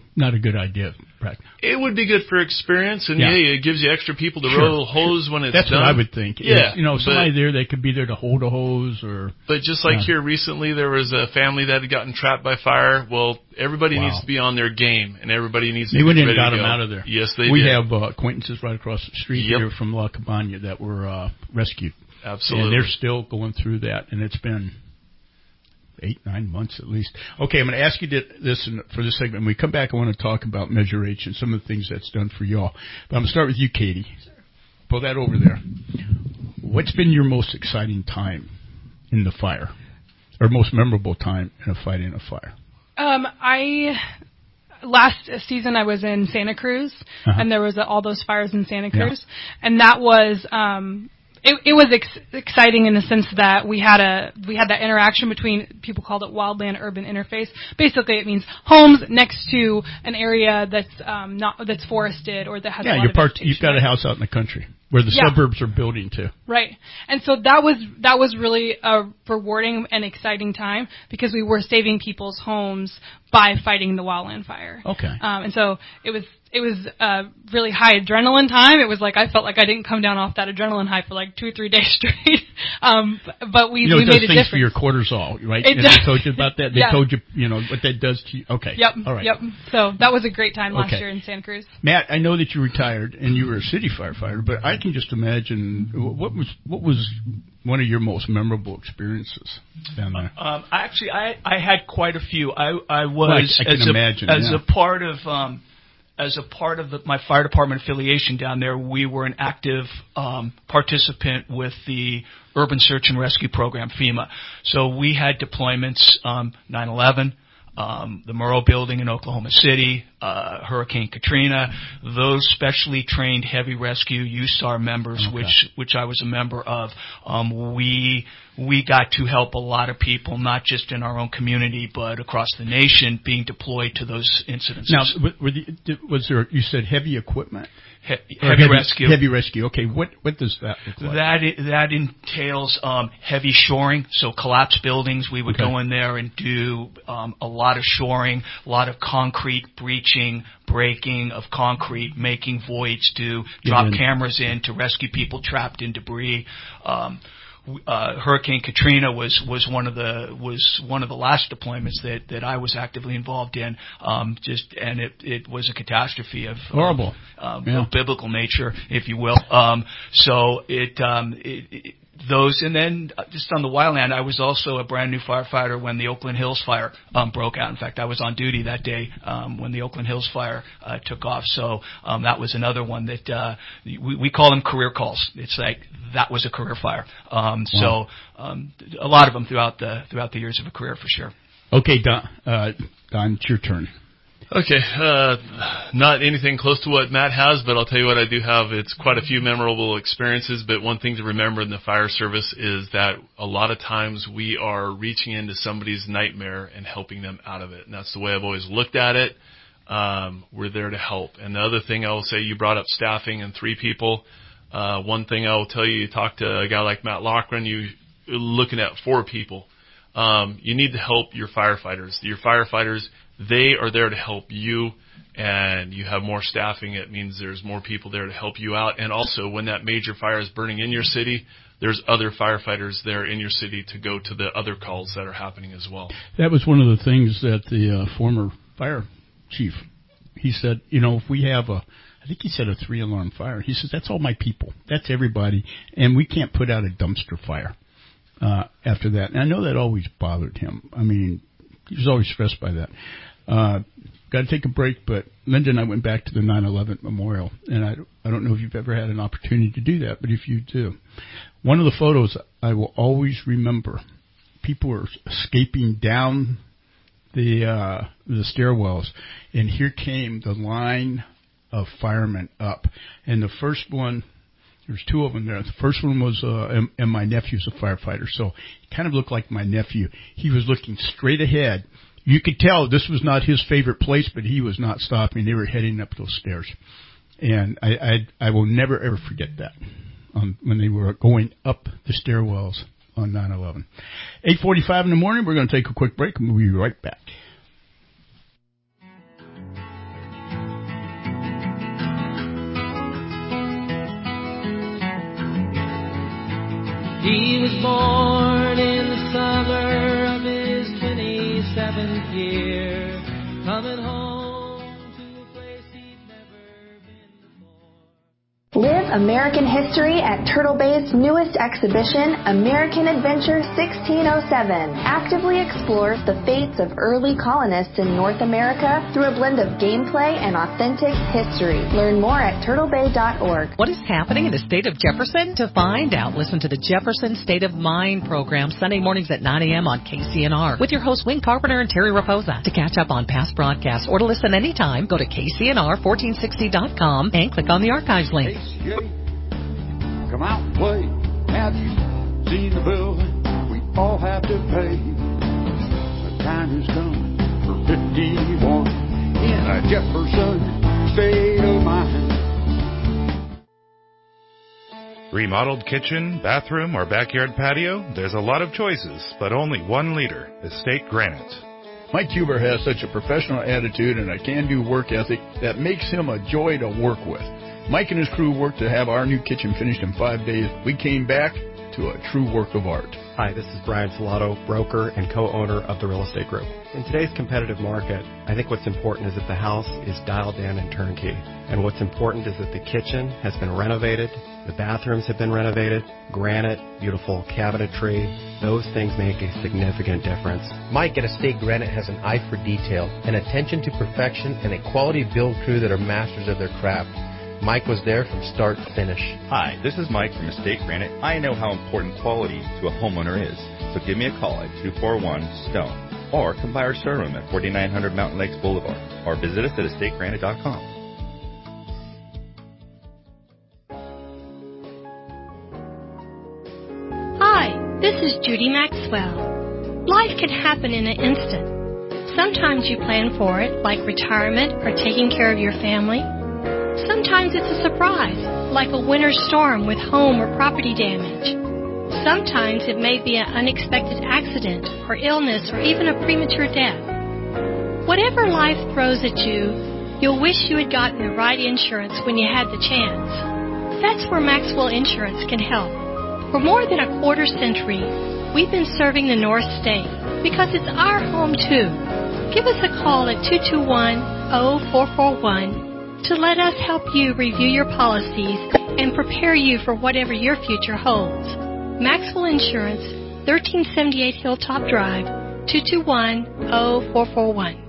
not a good idea. It would be good for experience, and it gives you extra people to Sure. roll hose when it's That's done. what I would think. Yeah, somebody there, they could be there to hold a hose or. But just like here recently, there was a family that had gotten trapped by fire. Well, everybody needs to be on their game, and everybody needs to be ready to go. They went and got them out of there. Yes, they We did. have acquaintances right across the street here from La Cabana that were rescued. Absolutely. And they're still going through that, and it's been 8-9 months at least. Okay, I'm going to ask you this for this segment. When we come back, I want to talk about Measure H and some of the things that's done for y'all. But I'm going to start with you, Katie. Sure. Pull that over there. What's been your most exciting time in the fire, or most memorable time in a fight in a fire? Last season I was in Santa Cruz, and there was all those fires in Santa Cruz, and that was it was exciting in the sense that we had that interaction between, people called it wildland-urban interface. Basically, it means homes next to an area that's forested or that has a lot of vegetation. You've got a house out in the country where the suburbs are building to. Right. And so that was really a rewarding and exciting time because we were saving people's homes by fighting the wildland fire. Okay. And so it was a really high adrenaline time. It was like I felt like I didn't come down off that adrenaline high for like 2 or 3 days straight. But we made a difference. It does things for your cortisol, right? It does. They told you about that. They told you, what that does to you. Okay. Yep. All right. Yep. So that was a great time last year in Santa Cruz. Matt, I know that you retired and you were a city firefighter, but I can just imagine what was one of your most memorable experiences down there. Actually, I had quite a few. I was as a part of my fire department affiliation down there, we were an active participant with the Urban Search and Rescue Program, FEMA. So we had deployments, 9/11, the Murrow Building in Oklahoma City, Hurricane Katrina, those specially trained heavy rescue USAR members, which I was a member of. We got to help a lot of people, not just in our own community, but across the nation, being deployed to those incidences. Now, was there? You said heavy equipment. Heavy rescue. Heavy rescue. Okay, what does that look like? That entails heavy shoring. So collapsed buildings, we would go in there and do a lot of shoring, a lot of concrete breaching, breaking of concrete, making voids to drop cameras in to rescue people trapped in debris. Hurricane Katrina was one of the last deployments that I was actively involved in. It was a catastrophe of horrible, of biblical nature, if you will. Those, and then just on the wildland, I was also a brand new firefighter when the Oakland Hills fire broke out. In fact, I was on duty that day when the Oakland Hills fire took off. So that was another one that we call them career calls. It's like that was a career fire. So a lot of them throughout the years of a career for sure. Okay, Don, it's your turn. Okay, not anything close to what Matt has, but I'll tell you what I do have. It's quite a few memorable experiences, but one thing to remember in the fire service is that a lot of times we are reaching into somebody's nightmare and helping them out of it. And that's the way I've always looked at it. We're there to help. And the other thing I will say, you brought up staffing and 3 people. One thing I will tell you talk to a guy like Matt Loughran, you're looking at 4 people. You need to help your firefighters. Your firefighters, they are there to help you, and you have more staffing. It means there's more people there to help you out. And also, when that major fire is burning in your city, there's other firefighters there in your city to go to the other calls that are happening as well. That was one of the things that the former fire chief, he said, if we have I think he said a 3-alarm fire, he says, that's all my people. That's everybody. And we can't put out a dumpster fire after that. And I know that always bothered him. I mean, he was always stressed by that. Got to take a break, but Linda and I went back to the 9/11 memorial, and I don't know if you've ever had an opportunity to do that, but if you do, one of the photos I will always remember, people were escaping down the stairwells, and here came the line of firemen up, and the first one, there's 2 of them there. The first one was, and my nephew's a firefighter, so he kind of looked like my nephew. He was looking straight ahead. You could tell this was not his favorite place, but he was not stopping. They were heading up those stairs. And I will never, ever forget that when they were going up the stairwells on 9/11. 8:45 in the morning, we're going to take a quick break, and we'll be right back. He was born in the summer of his 27th year, coming home to a place he'd never been before. Live American history at Turtle Bay's newest exhibition, American Adventure 1607. Actively explores the fates of early colonists in North America through a blend of gameplay and authentic history. Learn more at turtlebay.org. What is happening in the state of Jefferson? To find out, listen to the Jefferson State of Mind program Sunday mornings at 9 a.m. on KCNR with your hosts Wayne Carpenter and Terry Raposa. To catch up on past broadcasts or to listen anytime, go to KCNR1460.com and click on the archives link. Come out and play. Have you seen the bill we all have to pay? The time has come for 51 in a Jefferson State of Mind. Remodeled kitchen, bathroom, or backyard patio? There's a lot of choices, but only one leader, Estate Granite. Mike Huber has such a professional attitude and a can-do work ethic that makes him a joy to work with. Mike and his crew worked to have our new kitchen finished in 5 days. We came back to a true work of art. Hi, this is Brian Salato, broker and co-owner of the Real Estate Group. In today's competitive market, I think what's important is that the house is dialed in and turnkey. And what's important is that the kitchen has been renovated, the bathrooms have been renovated, granite, beautiful cabinetry. Those things make a significant difference. Mike at Estate Granite has an eye for detail, an attention to perfection, and a quality build crew that are masters of their craft. Mike was there from start to finish. Hi, this is Mike from Estate Granite. I know how important quality to a homeowner is, so give me a call at 241-STONE or come by our showroom at 4900 Mountain Lakes Boulevard or visit us at estategranite.com. Hi, this is Judy Maxwell. Life can happen in an instant. Sometimes you plan for it, like retirement or taking care of your family. Sometimes it's a surprise, like a winter storm with home or property damage. Sometimes it may be an unexpected accident or illness or even a premature death. Whatever life throws at you, you'll wish you had gotten the right insurance when you had the chance. That's where Maxwell Insurance can help. For more than a quarter century, we've been serving the North State because it's our home too. Give us a call at 221-0441 to let us help you review your policies and prepare you for whatever your future holds. Maxwell Insurance, 1378 Hilltop Drive, 221-0441.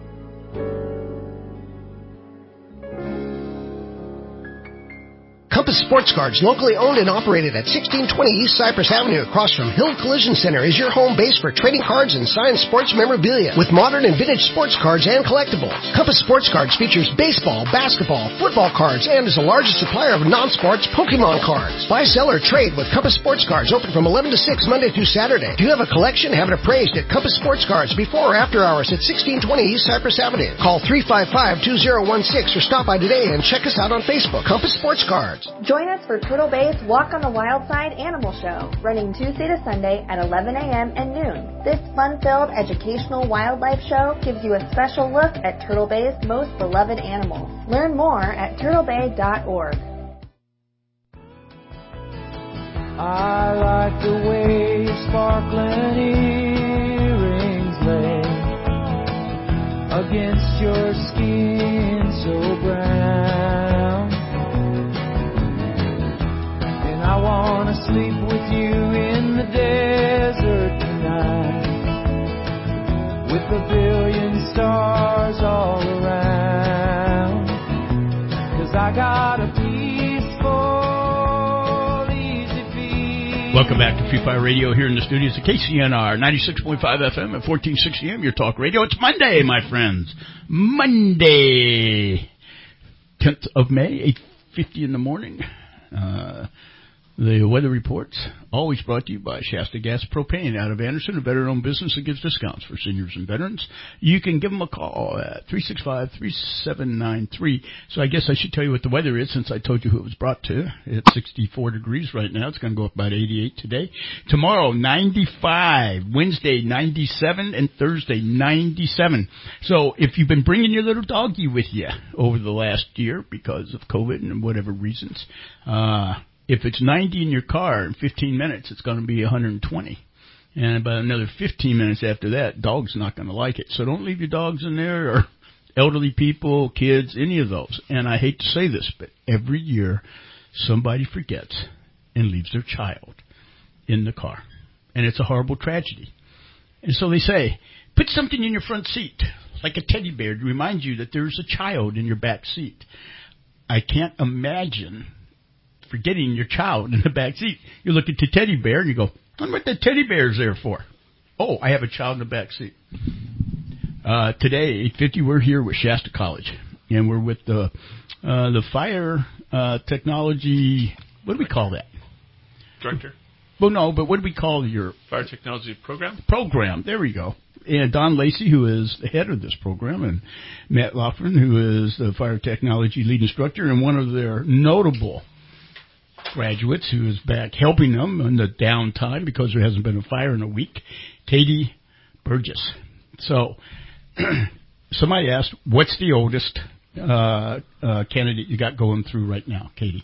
Compass Sports Cards, locally owned and operated at 1620 East Cypress Avenue across from Hill Collision Center, is your home base for trading cards and signed sports memorabilia with modern and vintage sports cards and collectibles. Compass Sports Cards features baseball, basketball, football cards, and is the largest supplier of non-sports Pokemon cards. Buy, sell, or trade with Compass Sports Cards, open from 11 to 6 Monday through Saturday. Do you have a collection? Have it appraised at Compass Sports Cards before or after hours at 1620 East Cypress Avenue. Call 355-2016 or stop by today and check us out on Facebook. Compass Sports Cards. Join us for Turtle Bay's Walk on the Wild Side Animal Show, running Tuesday to Sunday at 11 a.m. and noon. This fun-filled educational wildlife show gives you a special look at Turtle Bay's most beloved animals. Learn more at turtlebay.org. I like the way your sparkling earrings lay against your skin so brown. I wanna sleep with you in the desert tonight, with a billion stars all around, 'cause I got a peaceful, easy feeling. Welcome back to Free Fire Radio here in the studios at KCNR 96.5 FM at 1460 AM, your talk radio. It's Monday, my friends. Monday, 10th of May, 8:50 in the morning. The weather reports, always brought to you by Shasta Gas Propane out of Anderson, a veteran-owned business that gives discounts for seniors and veterans. You can give them a call at 365-3793. So I guess I should tell you what the weather is since I told you who it was brought to. It's 64 degrees right now. It's going to go up about 88 today. Tomorrow, 95. Wednesday, 97. And Thursday, 97. So if you've been bringing your little doggy with you over the last year because of COVID and whatever reasons, If it's 90 in your car in 15 minutes, it's going to be 120. And about another 15 minutes after that, dog's not going to like it. So don't leave your dogs in there, or elderly people, kids, any of those. And I hate to say this, but every year somebody forgets and leaves their child in the car. And it's a horrible tragedy. And so they say, put something in your front seat, like a teddy bear, to remind you that there's a child in your back seat. I can't imagine forgetting your child in the back seat. You look at the teddy bear and you go, I wonder what the teddy bear's there for. Oh, I have a child in the back seat. Today, 8:50, we're here with Shasta College, and we're with the fire technology. What do we call that? Director. Well, no, but what do we call your Fire technology program? Program. There we go. And Don Lacey, who is the head of this program, and Matt Loughran, who is the fire technology lead instructor, and one of their notable graduates who is back helping them in the downtime because there hasn't been a fire in a week, Katie Burgess. So somebody asked, what's the oldest candidate you got going through right now, Katie?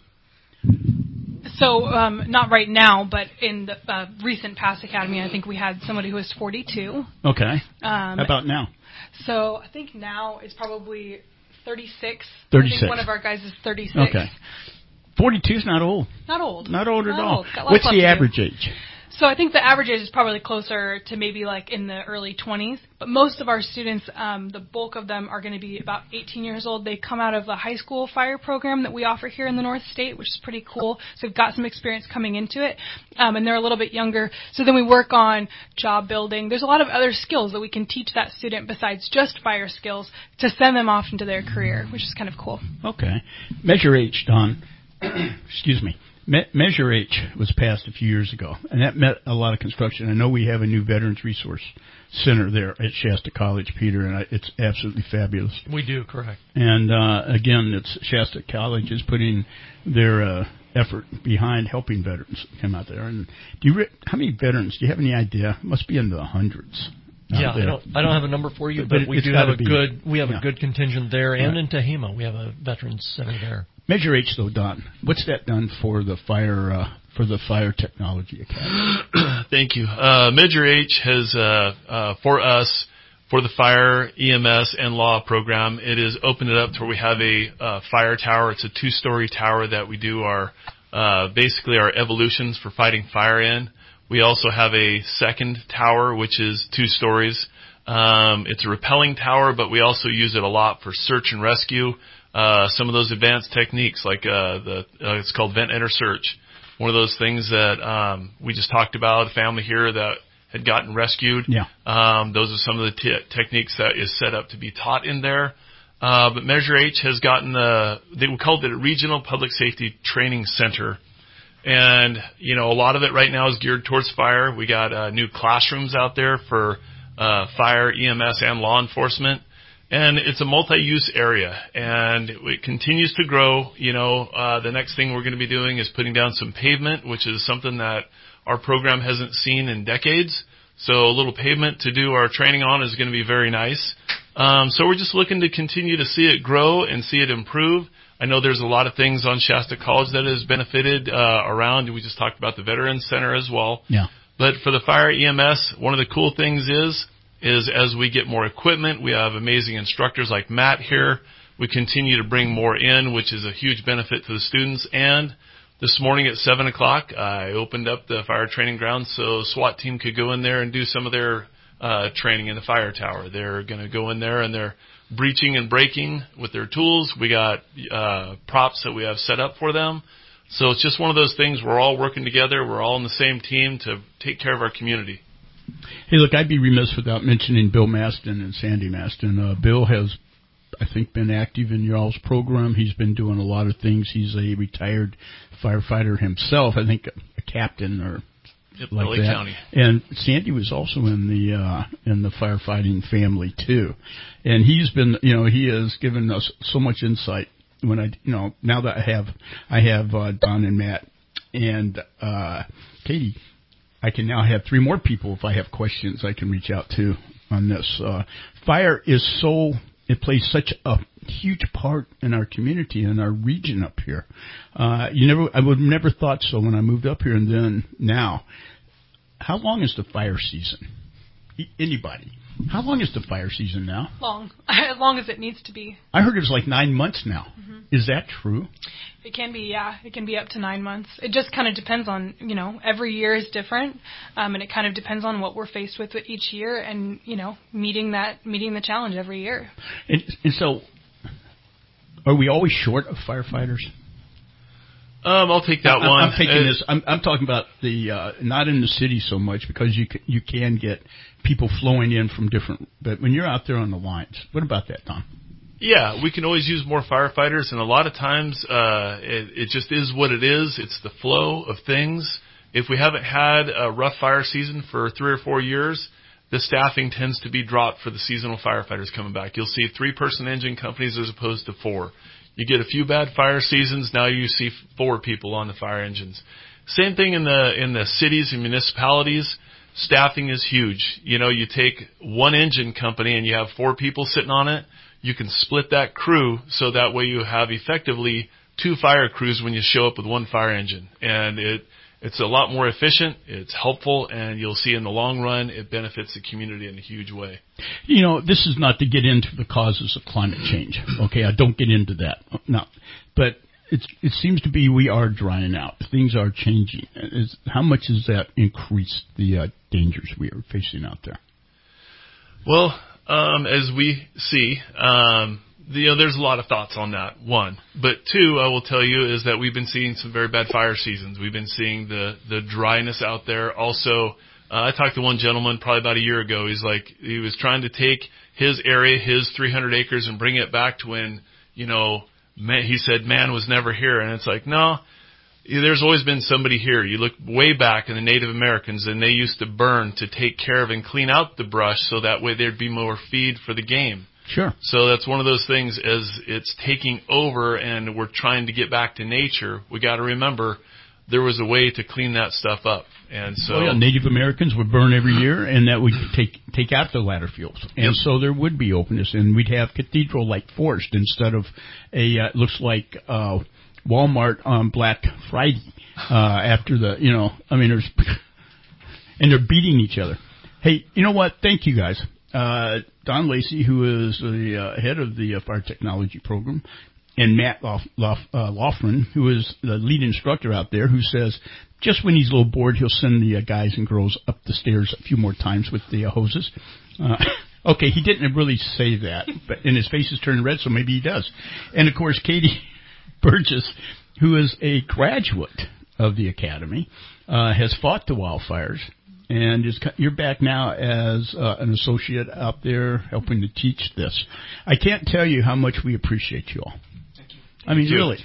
So not right now, but in the recent past academy, I think we had somebody who was 42. Okay. How about now? So I think now it's probably 36. 36. I think one of our guys is 36. Okay. 42 is not old. Not old. Not old at all. Old. What's the average age? So I think the average age is probably closer to maybe like in the early 20s. But most of our students, the bulk of them are going to be about 18 years old. They come out of the high school fire program that we offer here in the North State, which is pretty cool. So they've got some experience coming into it. And they're a little bit younger. So then we work on job building. There's a lot of other skills that we can teach that student besides just fire skills to send them off into their career, which is kind of cool. Okay. Measure H, Don. Excuse me. Measure H was passed a few years ago, and that met a lot of construction. I know we have a new Veterans Resource Center there at Shasta College, Peter, and it's absolutely fabulous. We do, correct. And again, it's Shasta College is putting their effort behind helping veterans come out there. And how many veterans? Do you have any idea? It must be in the hundreds. Yeah, I don't have a number for you, but we do have a good contingent there, and in Tehama we have a Veterans Center there. Measure H, though, Don. What's that done for the Fire Technology Academy? Thank you. Measure H has for us, for the fire, EMS, and law program, it has opened it up to where we have a fire tower. It's a 2-story tower that we do our basically our evolutions for fighting fire in. We also have a second tower, which is 2 stories. It's a rappelling tower, but we also use it a lot for search and rescue. Some of those advanced techniques, like it's called Vent Enter Search. One of those things that we just talked about, a family here that had gotten rescued. Yeah. Those are some of the techniques that is set up to be taught in there. But Measure H has gotten they called it a Regional Public Safety Training Center. And, a lot of it right now is geared towards fire. We got new classrooms out there for fire, EMS, and law enforcement. And it's a multi-use area, and it continues to grow. The next thing we're going to be doing is putting down some pavement, which is something that our program hasn't seen in decades. So a little pavement to do our training on is going to be very nice. So we're just looking to continue to see it grow and see it improve. I know there's a lot of things on Shasta College that has benefited around. We just talked about the Veterans Center as well. Yeah. But for the fire EMS, one of the cool things is as we get more equipment, we have amazing instructors like Matt here. We continue to bring more in, which is a huge benefit to the students. And this morning at 7 o'clock, I opened up the fire training ground so SWAT team could go in there and do some of their training in the fire tower. They're going to go in there and they're breaching and breaking with their tools. We got props that we have set up for them. So it's just one of those things. We're all working together. We're all on the same team to take care of our community. Hey, look, I'd be remiss without mentioning Bill Maston and Sandy Maston. Bill has, I think, been active in y'all's program. He's been doing a lot of things. He's a retired firefighter himself, I think a captain or like LA that. County. And Sandy was also in the firefighting family too. And he's been, he has given us so much insight. When now that I have Don and Matt and Katie, I can now have 3 more people if I have questions I can reach out to on this. Fire is it plays such a huge part in our community and our region up here. I would have never thought so when I moved up here, and then now. How long is the fire season? Anybody? How long is the fire season now? Long. As long as it needs to be. I heard it was like 9 months now. Mm-hmm. Is that true? It can be, yeah. It can be up to 9 months. It just kind of depends on, every year is different, and it kind of depends on what we're faced with each year, and meeting the challenge every year. And so, are we always short of firefighters? I'll take that one. I'm taking this. I'm talking about the not in the city so much, because you can get people flowing in from different. But when you're out there on the lines, what about that, Tom? Yeah, we can always use more firefighters, and a lot of times it just is what it is. It's the flow of things. If we haven't had a rough fire season for 3 or 4 years, the staffing tends to be dropped for the seasonal firefighters coming back. You'll see 3-person engine companies as opposed to 4. You get a few bad fire seasons, now you see 4 people on the fire engines. Same thing in the cities and municipalities. Staffing is huge. You take one engine company and you have 4 people sitting on it. You can split that crew so that way you have effectively 2 fire crews when you show up with 1 fire engine. And it's a lot more efficient, it's helpful, and you'll see in the long run it benefits the community in a huge way. This is not to get into the causes of climate change. Okay, I don't get into that. No, but it seems to be we are drying out. Things are changing. How much has that increased the dangers we are facing out there? Well, as we see, there's a lot of thoughts on that, 1. But 2, I will tell you, is that we've been seeing some very bad fire seasons. We've been seeing the dryness out there. Also, I talked to one gentleman probably about a year ago. He was trying to take his area, his 300 acres, and bring it back to when, he said man was never here. And it's like, no, there's always been somebody here. You look way back in the Native Americans, and they used to burn to take care of and clean out the brush so that way there'd be more feed for the game. Sure. So that's one of those things, as it's taking over and we're trying to get back to nature, we got to remember there was a way to clean that stuff up. And so Native Americans would burn every year, and that would take out the ladder fuels. And so there would be openness, and we'd have cathedral-like forest instead of it looks like Walmart on Black Friday after there's and they're beating each other. Hey, you know what? Thank you guys. Don Lacey, who is the head of the fire technology program, and Matt Loughran, who is the lead instructor out there, who says just when he's a little bored, he'll send the guys and girls up the stairs a few more times with the hoses. Okay, he didn't really say that, and his face is turning red, so maybe he does. And, of course, Katie Burgess, who is a graduate of the academy, has fought the wildfires. And you're back now as an associate out there helping to teach this. I can't tell you how much we appreciate you all. Thank you. I mean, really.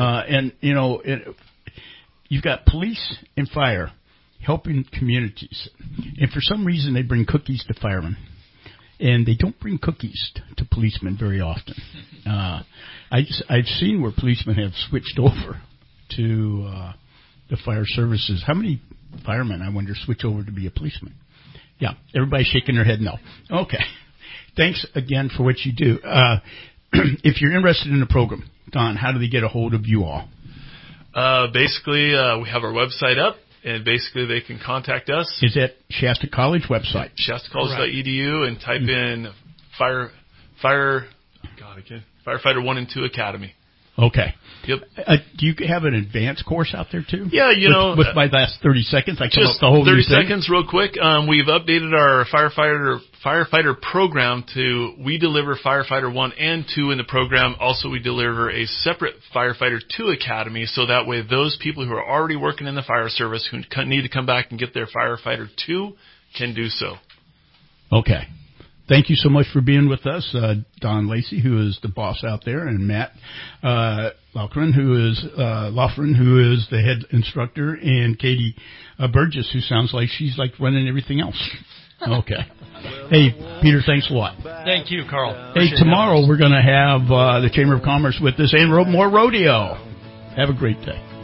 You've got police and fire helping communities. And for some reason, they bring cookies to firemen. And they don't bring cookies to policemen very often. I've seen where policemen have switched over to the fire services. How many firemen, I wonder, switch over to be a policeman? Yeah, everybody's shaking their head no. Okay. Thanks again for what you do. If you're interested in the program, Don, how do they get a hold of you all? Basically, we have our website up, and basically they can contact us. Is that Shasta College website? ShastaCollege.edu, and type in Firefighter 1 and 2 Academy. Okay. Yep. Do you have an advanced course out there too? Yeah, with my last 30 seconds, I come up just the whole 30 new thing. seconds, real quick. We've updated our firefighter program to we deliver Firefighter 1 and 2 in the program. Also, we deliver a separate Firefighter 2 Academy, so that way those people who are already working in the fire service who need to come back and get their Firefighter 2 can do so. Okay. Thank you so much for being with us, Don Lacey, who is the boss out there, and Matt Loughran, who is the head instructor, and Katie Burgess, who sounds like she's like running everything else. Okay. Hey, Peter, thanks a lot. Thank you, Carl. Hey, tomorrow we're going to have the Chamber of Commerce with us and more rodeo. Have a great day.